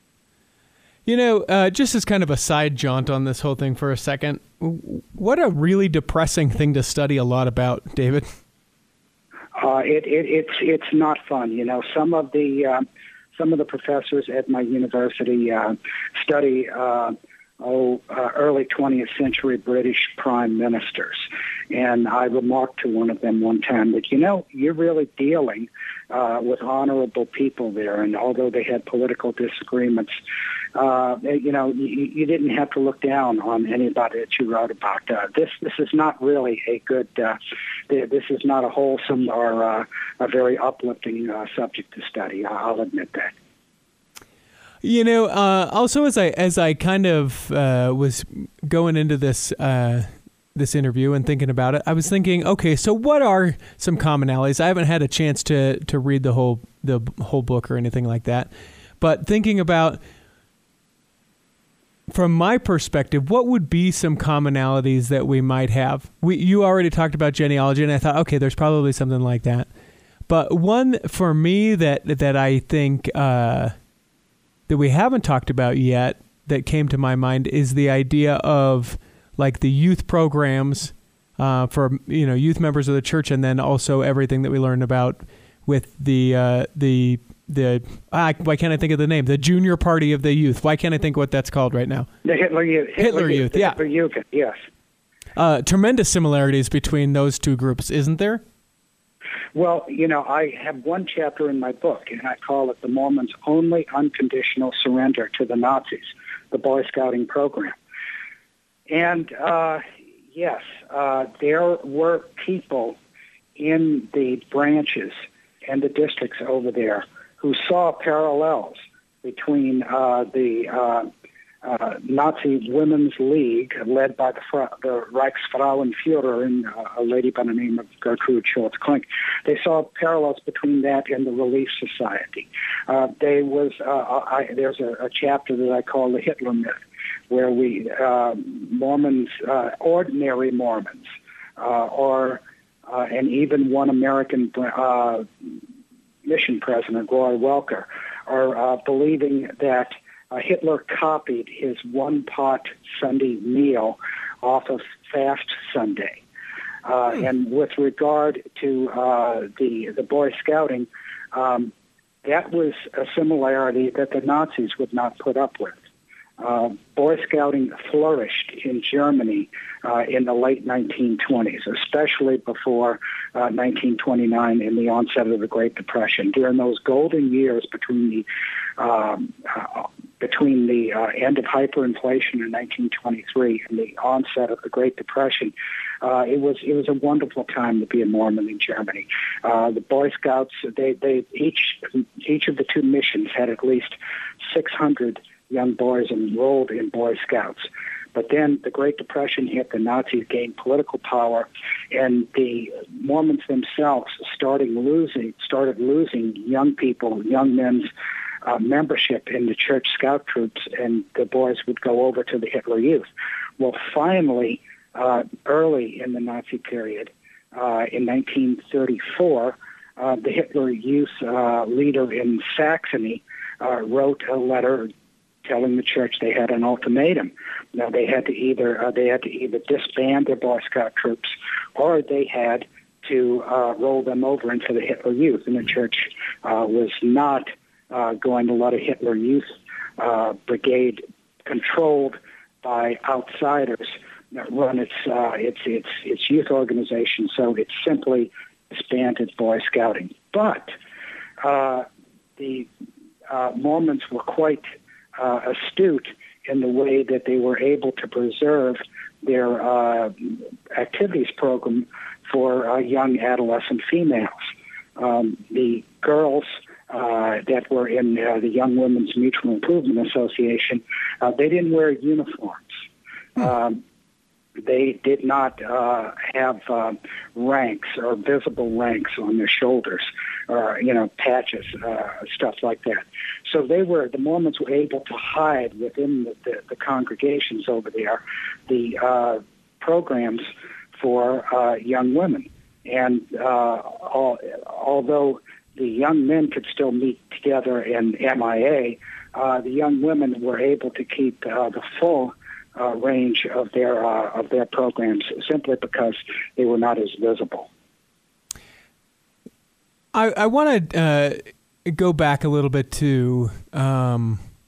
You know, uh, just as kind of a side jaunt on this whole thing for a second, what a really depressing thing to study a lot about, David. Uh, it, it, it's it's not fun. You know, some of the uh, some of the professors at my university uh, study uh, oh uh, early twentieth century British prime ministers, and I remarked to one of them one time that, you know, you're really dealing uh, with honorable people there, and although they had political disagreements, Uh, you know, you, you didn't have to look down on anybody that you wrote about. Uh, this this is not really a good, uh, this is not a wholesome or uh, a very uplifting uh, subject to study. I'll admit that. You know, uh, also as I as I kind of uh, was going into this uh, this interview and thinking about it, I was thinking, okay, so what are some commonalities? I haven't had a chance to to read the whole the whole book or anything like that, but thinking about, from my perspective, what would be some commonalities that we might have? We, you already talked about genealogy, and I thought, okay, there's probably something like that. But one for me that that I think uh, that we haven't talked about yet that came to my mind is the idea of like the youth programs uh, for you know youth members of the church, and then also everything that we learned about with the uh, the. The ah, why can't I think of the name? The Junior Party of the Youth. Why can't I think what that's called right now? The Hitler Youth. Hitler, Hitler Youth. Youth. Yeah. Hitler Youth. Yes. Uh, tremendous similarities between those two groups, isn't there? Well, you know, I have one chapter in my book, and I call it "The Mormons' Only Unconditional Surrender to the Nazis," the Boy Scouting program. And uh, yes, uh, there were people in the branches and the districts over there who saw parallels between uh, the uh, uh, Nazi Women's League, led by the, the Reichsfrauenführer, and uh, a lady by the name of Gertrude Scholz-Klink. They saw parallels between that and the Relief Society. Uh, they was uh, I, there's a, a chapter that I call the Hitler myth, where we uh, Mormons, uh, ordinary Mormons, uh, or uh, and even one American uh, mission president, Roy Welker, are uh, believing that uh, Hitler copied his one-pot Sunday meal off of Fast Sunday. Uh, hmm. And with regard to uh, the the Boy Scouting, um, that was a similarity that the Nazis would not put up with. Uh, Boy Scouting flourished in Germany uh, in the late nineteen twenties, especially before uh, nineteen twenty-nine and the onset of the Great Depression. During those golden years between the um, uh, between the uh, end of hyperinflation in nineteen twenty-three and the onset of the Great Depression, uh, it was it was a wonderful time to be a Mormon in Germany. Uh, the Boy Scouts, they they each each of the two missions had at least six hundred young boys enrolled in Boy Scouts. But then the Great Depression hit, the Nazis gained political power, and the Mormons themselves started losing, started losing young people, young men's uh, membership in the church scout troops, and the boys would go over to the Hitler Youth. Well, finally, uh, early in the Nazi period, uh, in nineteen thirty-four, uh, the Hitler Youth uh, leader in Saxony uh, wrote a letter telling the church they had an ultimatum. Now they had to either uh, they had to either disband their Boy Scout troops, or they had to uh, roll them over into the Hitler Youth. And the church uh, was not uh, going to let a Hitler Youth uh, brigade controlled by outsiders run its uh, its its its youth organization. So it simply disbanded Boy Scouting. But uh, the uh, Mormons were quite Uh, astute in the way that they were able to preserve their uh, activities program for uh, young adolescent females. Um, the girls uh, that were in uh, the Young Women's Mutual Improvement Association, uh, they didn't wear uniforms. Hmm. Um, they did not uh, have uh, ranks or visible ranks on their shoulders, or you know, patches, uh, stuff like that. So they were the Mormons were able to hide within the, the, the congregations over there the uh, programs for uh, young women, and uh, all, although the young men could still meet together in M I A, uh, the young women were able to keep uh, the full Uh, range of their uh, of their programs, simply because they were not as visible. I, I want to uh, go back a little bit to, um,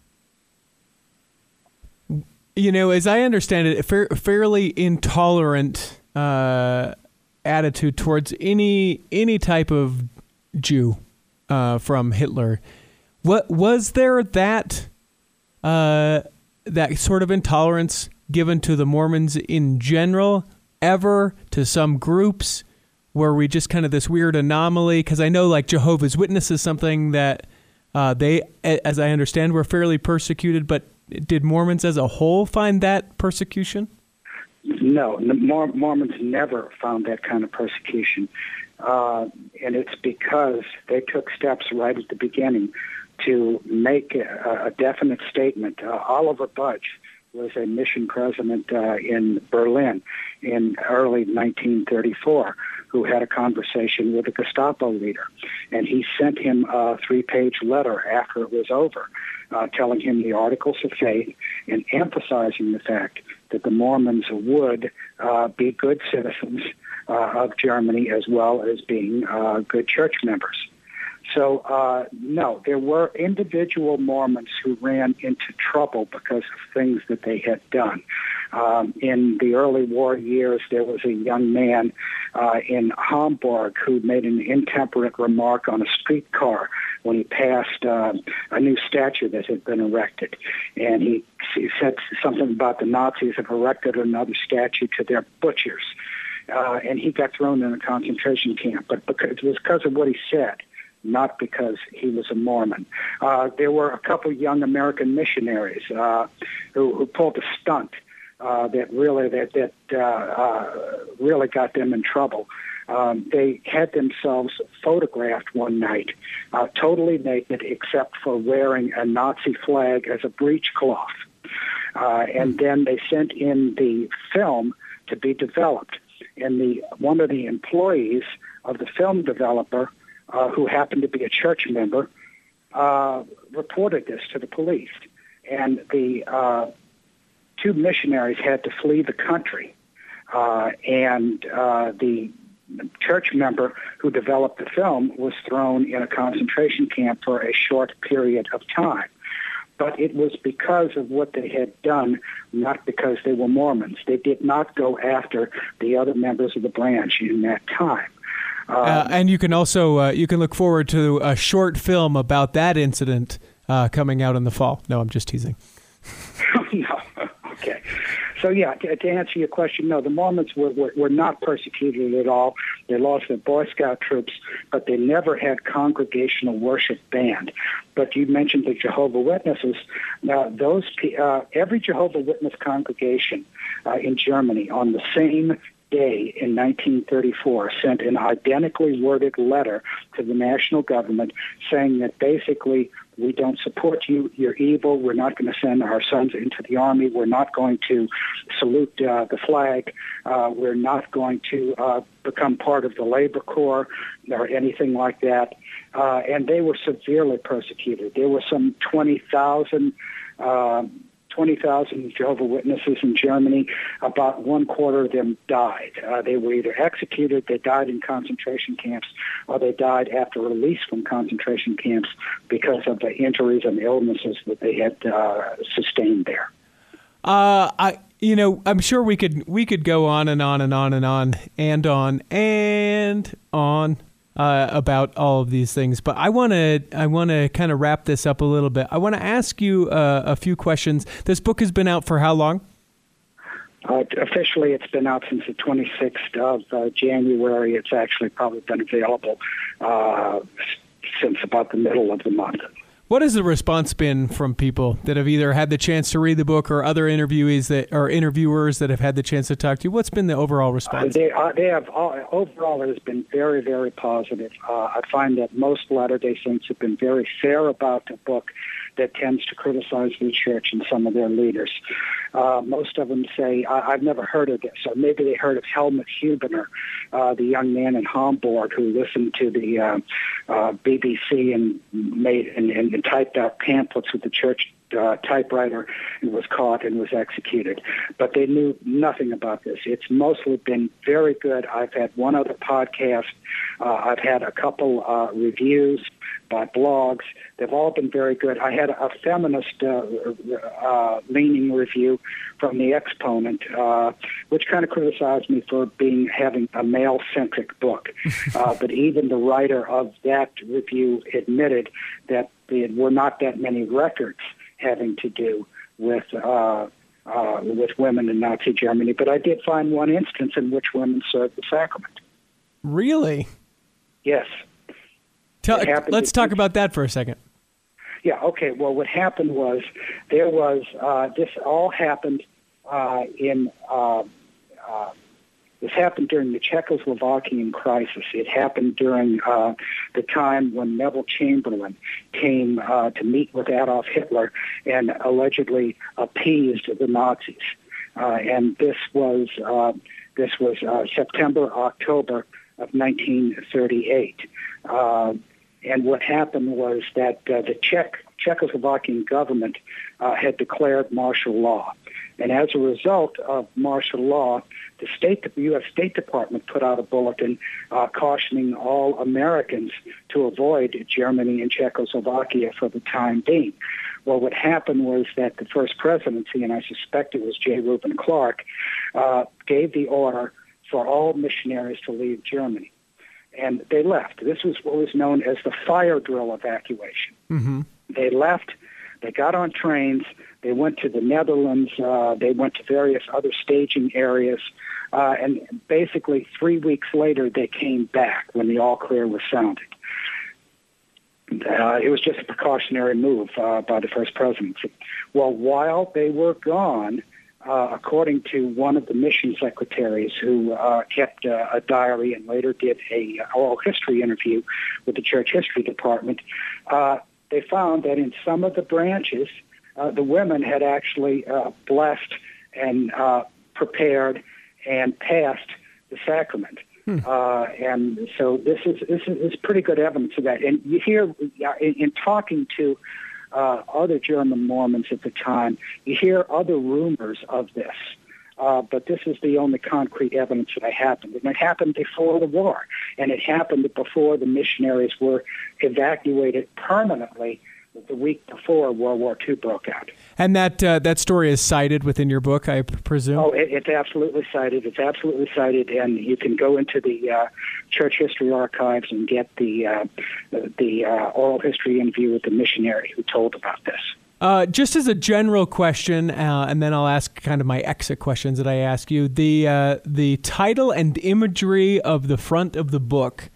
you know, as I understand it, a fa- fairly intolerant uh, attitude towards any any type of Jew uh, from Hitler. What was there that? Uh, that sort of intolerance given to the Mormons in general, ever, to some groups? Were we just kind of this weird anomaly? Because I know, like, Jehovah's Witnesses is something that uh, they, as I understand, were fairly persecuted, but did Mormons as a whole find that persecution? No, Mor- Mormons never found that kind of persecution. Uh, and it's because they took steps right at the beginning to make a, a definite statement. Uh, Oliver Budge was a mission president uh, in Berlin in early nineteen thirty-four, who had a conversation with a Gestapo leader. And he sent him a three-page letter after it was over, uh, telling him the Articles of Faith and emphasizing the fact that the Mormons would uh, be good citizens uh, of Germany as well as being uh, good church members. So, uh, no, there were individual Mormons who ran into trouble because of things that they had done. Um, in the early war years, there was a young man uh, in Hamburg who made an intemperate remark on a streetcar when he passed uh, a new statue that had been erected. And he, he said something about the Nazis have erected another statue to their butchers. Uh, and he got thrown in a concentration camp. But because, it was because of what he said not because he was a Mormon. Uh, there were a couple young American missionaries uh, who, who pulled a stunt uh, that really that that uh, uh, really got them in trouble. Um, they had themselves photographed one night, uh, totally naked, except for wearing a Nazi flag as a breechcloth. Uh, and then they sent in the film to be developed. And the one of the employees of the film developer, uh, who happened to be a church member, uh, reported this to the police. And the uh, two missionaries had to flee the country. Uh, and uh, the church member who developed the film was thrown in a concentration camp for a short period of time. But it was because of what they had done, not because they were Mormons. They did not go after the other members of the branch in that time. Um, uh, and you can also uh, you can look forward to a short film about that incident uh, coming out in the fall. No, I'm just teasing. No, okay. So, yeah, to, to answer your question, no, the Mormons were, were, were not persecuted at all. They lost their Boy Scout troops, but they never had congregational worship banned. But you mentioned the Jehovah Witnesses. Now, those uh, every Jehovah Witness congregation uh, in Germany on the same day in nineteen thirty-four sent an identically worded letter to the national government saying that basically we don't support you, you're evil, we're not going to send our sons into the army, we're not going to salute uh, the flag, uh, we're not going to uh, become part of the labor corps or anything like that. Uh, and they were severely persecuted. There were some twenty thousand uh, twenty thousand Jehovah Witnesses in Germany. About one quarter of them died. Uh, they were either executed, they died in concentration camps, or they died after release from concentration camps because of the injuries and illnesses that they had uh, sustained there. Uh, I, you know, I'm sure we could we could go on and on and on and on and on and on uh, about all of these things, but I want to I want to kind of wrap this up a little bit. I want to ask you uh, a few questions. This book has been out for how long? Uh, officially, it's been out since the twenty-sixth of uh, January. It's actually probably been available uh, since about the middle of the month. What has the response been from people that have either had the chance to read the book or other interviewees that or interviewers that have had the chance to talk to you? What's been the overall response? Uh, they, uh, they have all, overall it has been very, very positive. Uh, I find that most Latter-day Saints have been very fair about the book that tends to criticize the church and some of their leaders. Uh, most of them say, I- I've never heard of this, or maybe they heard of Helmut Hubener, uh, the young man in Hamburg who listened to the uh, uh, B B C and made and, and, and typed out pamphlets with the church uh, typewriter and was caught and was executed. But they knew nothing about this. It's mostly been very good. I've had one other podcast. Uh, I've had a couple uh, reviews by blogs. They've all been very good. I had a feminist uh, uh, leaning review from the Exponent, uh, which kind of criticized me for being having a male-centric book. uh, but even the writer of that review admitted that there were not that many records having to do with uh, uh, with women in Nazi Germany. But I did find one instance in which women served the sacrament. Really? Yes. Tell, let's talk about that for a second. Yeah, okay. Well, what happened was there was, uh, this all happened uh, in, uh, uh, this happened during the Czechoslovakian crisis. It happened during uh, the time when Neville Chamberlain came uh, to meet with Adolf Hitler and allegedly appeased the Nazis. Uh, and this was, uh, this was uh, September, October of nineteen thirty-eight. Uh, And what happened was that uh, the Czech Czechoslovakian government uh, had declared martial law. And as a result of martial law, the state, the U S State Department put out a bulletin uh, cautioning all Americans to avoid Germany and Czechoslovakia for the time being. Well, what happened was that the first presidency, and I suspect it was J. Reuben Clark, uh, gave the order for all missionaries to leave Germany. And they left. This was what was known as the fire drill evacuation. Mm-hmm. They left. They got on trains. They went to the Netherlands. Uh, they went to various other staging areas. Uh, and basically three weeks later, they came back when the all clear was sounded. Uh, it was just a precautionary move uh, by the first presidency. Well, while they were gone, uh, according to one of the mission secretaries who uh, kept uh, a diary and later did a oral history interview with the church history department, uh, they found that in some of the branches, uh, the women had actually uh, blessed and uh, prepared and passed the sacrament. Hmm. Uh, and so this is, this is this is pretty good evidence of that. And you hear, in, in talking to uh, other German Mormons at the time, you hear other rumors of this. Uh, but this is the only concrete evidence that it happened. And it happened before the war. And it happened before the missionaries were evacuated permanently the week before World War Two broke out. And that uh, that story is cited within your book, I presume? Oh, it, it's absolutely cited. It's absolutely cited, and you can go into the uh, church history archives and get the uh, the, the uh, oral history interview with the missionary who told about this. Uh, just as a general question, uh, and then I'll ask kind of my exit questions that I ask you. The uh, the title and imagery of the front of the book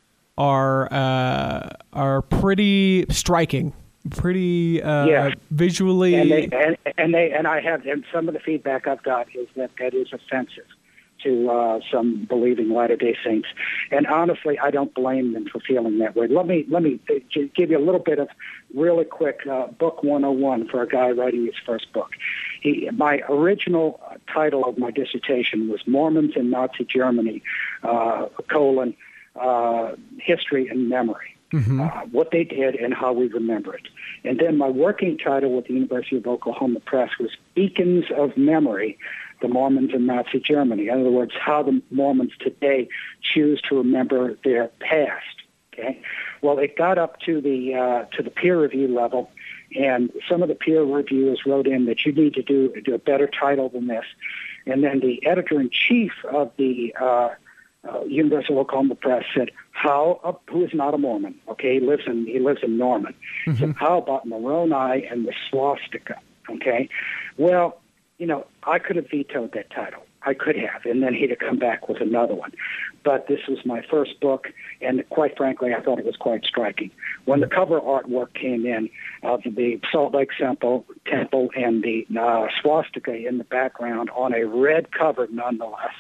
are uh, are pretty striking. Pretty uh, yes. visually, and they, and, and they and I have and some of the feedback I've got is that that is offensive to uh, some believing Latter-day Saints, and honestly, I don't blame them for feeling that way. Let me let me give you a little bit of really quick uh, book one oh one for a guy writing his first book. He, my original title of my dissertation was Mormons in Nazi Germany: uh, colon uh, history and memory. Mm-hmm. Uh, what they did and how we remember it. And then my working title with the University of Oklahoma Press was Beacons of Memory, the Mormons in Nazi Germany. In other words, how the Mormons today choose to remember their past. Okay. Well, it got up to the uh, to the peer review level, and some of the peer reviewers wrote in that you need to do, do a better title than this. And then the editor-in-chief of the uh, Uh, University of Oklahoma Press said, "How uh, who is not a Mormon? Okay, he lives in he lives in Norman. Mm-hmm. Said, how about Moroni and the swastika? Okay, well, you know, I could have vetoed that title. I could have, and then he'd have come back with another one. But this was my first book, and quite frankly, I thought it was quite striking. When the cover artwork came in of the Salt Lake Temple, temple and the uh, swastika in the background on a red cover, nonetheless."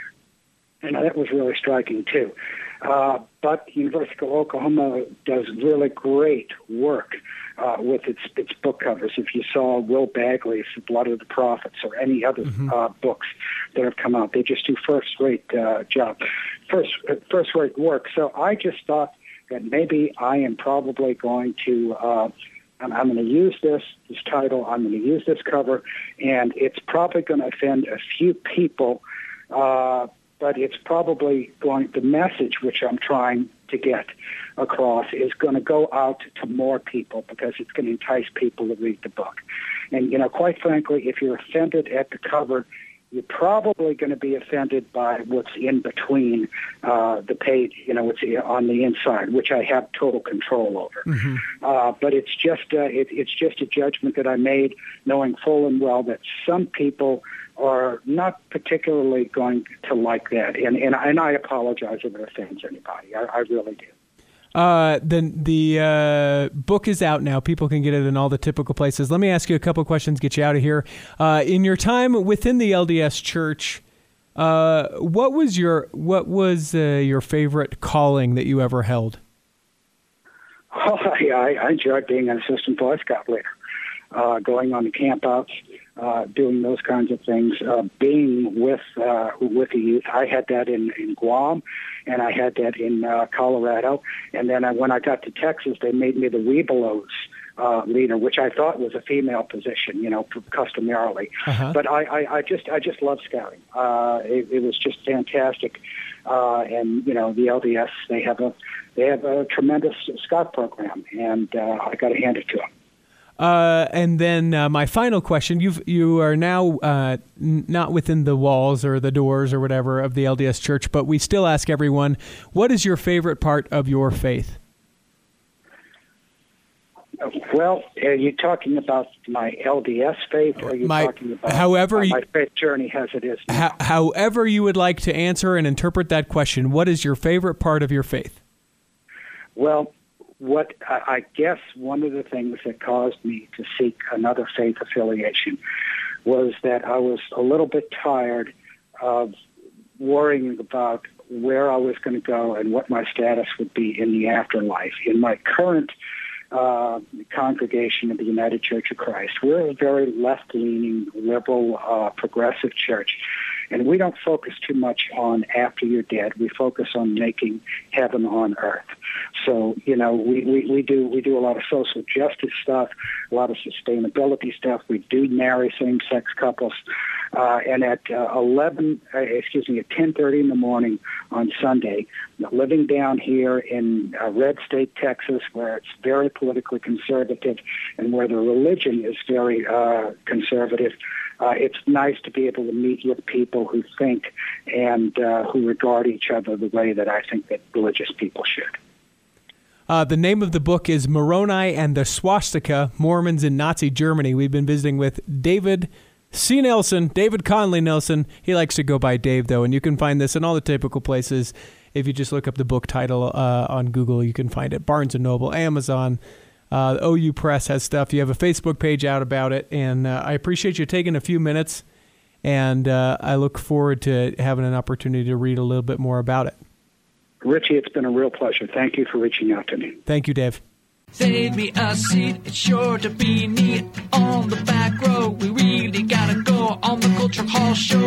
And that was really striking, too. Uh, but the University of Oklahoma does really great work uh, with its its book covers. If you saw Will Bagley's The Blood of the Prophets or any other mm-hmm. uh, books that have come out, they just do first-rate uh, job, first, first-rate work. So I just thought that maybe I am probably going to... Uh, I'm, I'm going to use this, this title, I'm going to use this cover, and it's probably going to offend a few people, uh, but it's probably going, the message which I'm trying to get across is going to go out to more people because it's going to entice people to read the book. And, you know, quite frankly, if you're offended at the cover, you're probably going to be offended by what's in between uh, the page, you know, what's on the inside, which I have total control over. Mm-hmm. Uh, but it's just uh, it, it's just a judgment that I made, knowing full and well that some people are not particularly going to like that, and and, and I apologize if it offends anybody. I, I really do. Uh, the the uh, book is out now. People can get it in all the typical places. Let me ask you a couple questions, get you out of here. Uh, in your time within the L D S Church, uh, what was your what was uh, your favorite calling that you ever held? Oh, I, I enjoyed being an assistant Boy Scout leader, uh, going on the campouts, uh, doing those kinds of things, uh, being with uh, with the youth. I had that in, in Guam, and I had that in uh, Colorado. And then I, when I got to Texas, they made me the Webelos uh, leader, which I thought was a female position, you know, customarily. Uh-huh. But I, I, I just I just love scouting. Uh, it, it was just fantastic. Uh, and you know, the L D S, they have a they have a tremendous scout program, and uh, I got to hand it to them. Uh, and then uh, my final question: You you are now uh, n- not within the walls or the doors or whatever of the L D S Church, but we still ask everyone, what is your favorite part of your faith? Well, are you talking about my L D S faith, or are you my, talking about however my, you, my faith journey as it is now? Ho- however you would like to answer and interpret that question, what is your favorite part of your faith? Well, what I, I guess one of the things that caused me to seek another faith affiliation was that I was a little bit tired of worrying about where I was going to go and what my status would be in the afterlife. In my current uh, congregation of the United Church of Christ, we're a very left-leaning, liberal, uh, progressive church. And we don't focus too much on after you're dead. We focus on making heaven on earth. So, you know, we, we, we do we do a lot of social justice stuff, a lot of sustainability stuff. We do marry same-sex couples. Uh, and at uh, eleven, uh, excuse me, at ten thirty in the morning on Sunday, living down here in uh, red state Texas, where it's very politically conservative and where the religion is very uh, conservative, uh, it's nice to be able to meet with people who think and uh, who regard each other the way that I think that religious people should. Uh, the name of the book is Moroni and the Swastika, Mormons in Nazi Germany. We've been visiting with David C. Nelson, David Conley Nelson. He likes to go by Dave, though, and you can find this in all the typical places. If you just look up the book title uh, on Google, you can find it. Barnes and Noble, Amazon, uh, O U Press has stuff. You have a Facebook page out about it, and uh, I appreciate you taking a few minutes, and uh, I look forward to having an opportunity to read a little bit more about it. Richie, it's been a real pleasure. Thank you for reaching out to me. Thank you, Dave. Save me a seat, it's sure to be neat on the back row. We really gotta go on the Culture Hall show.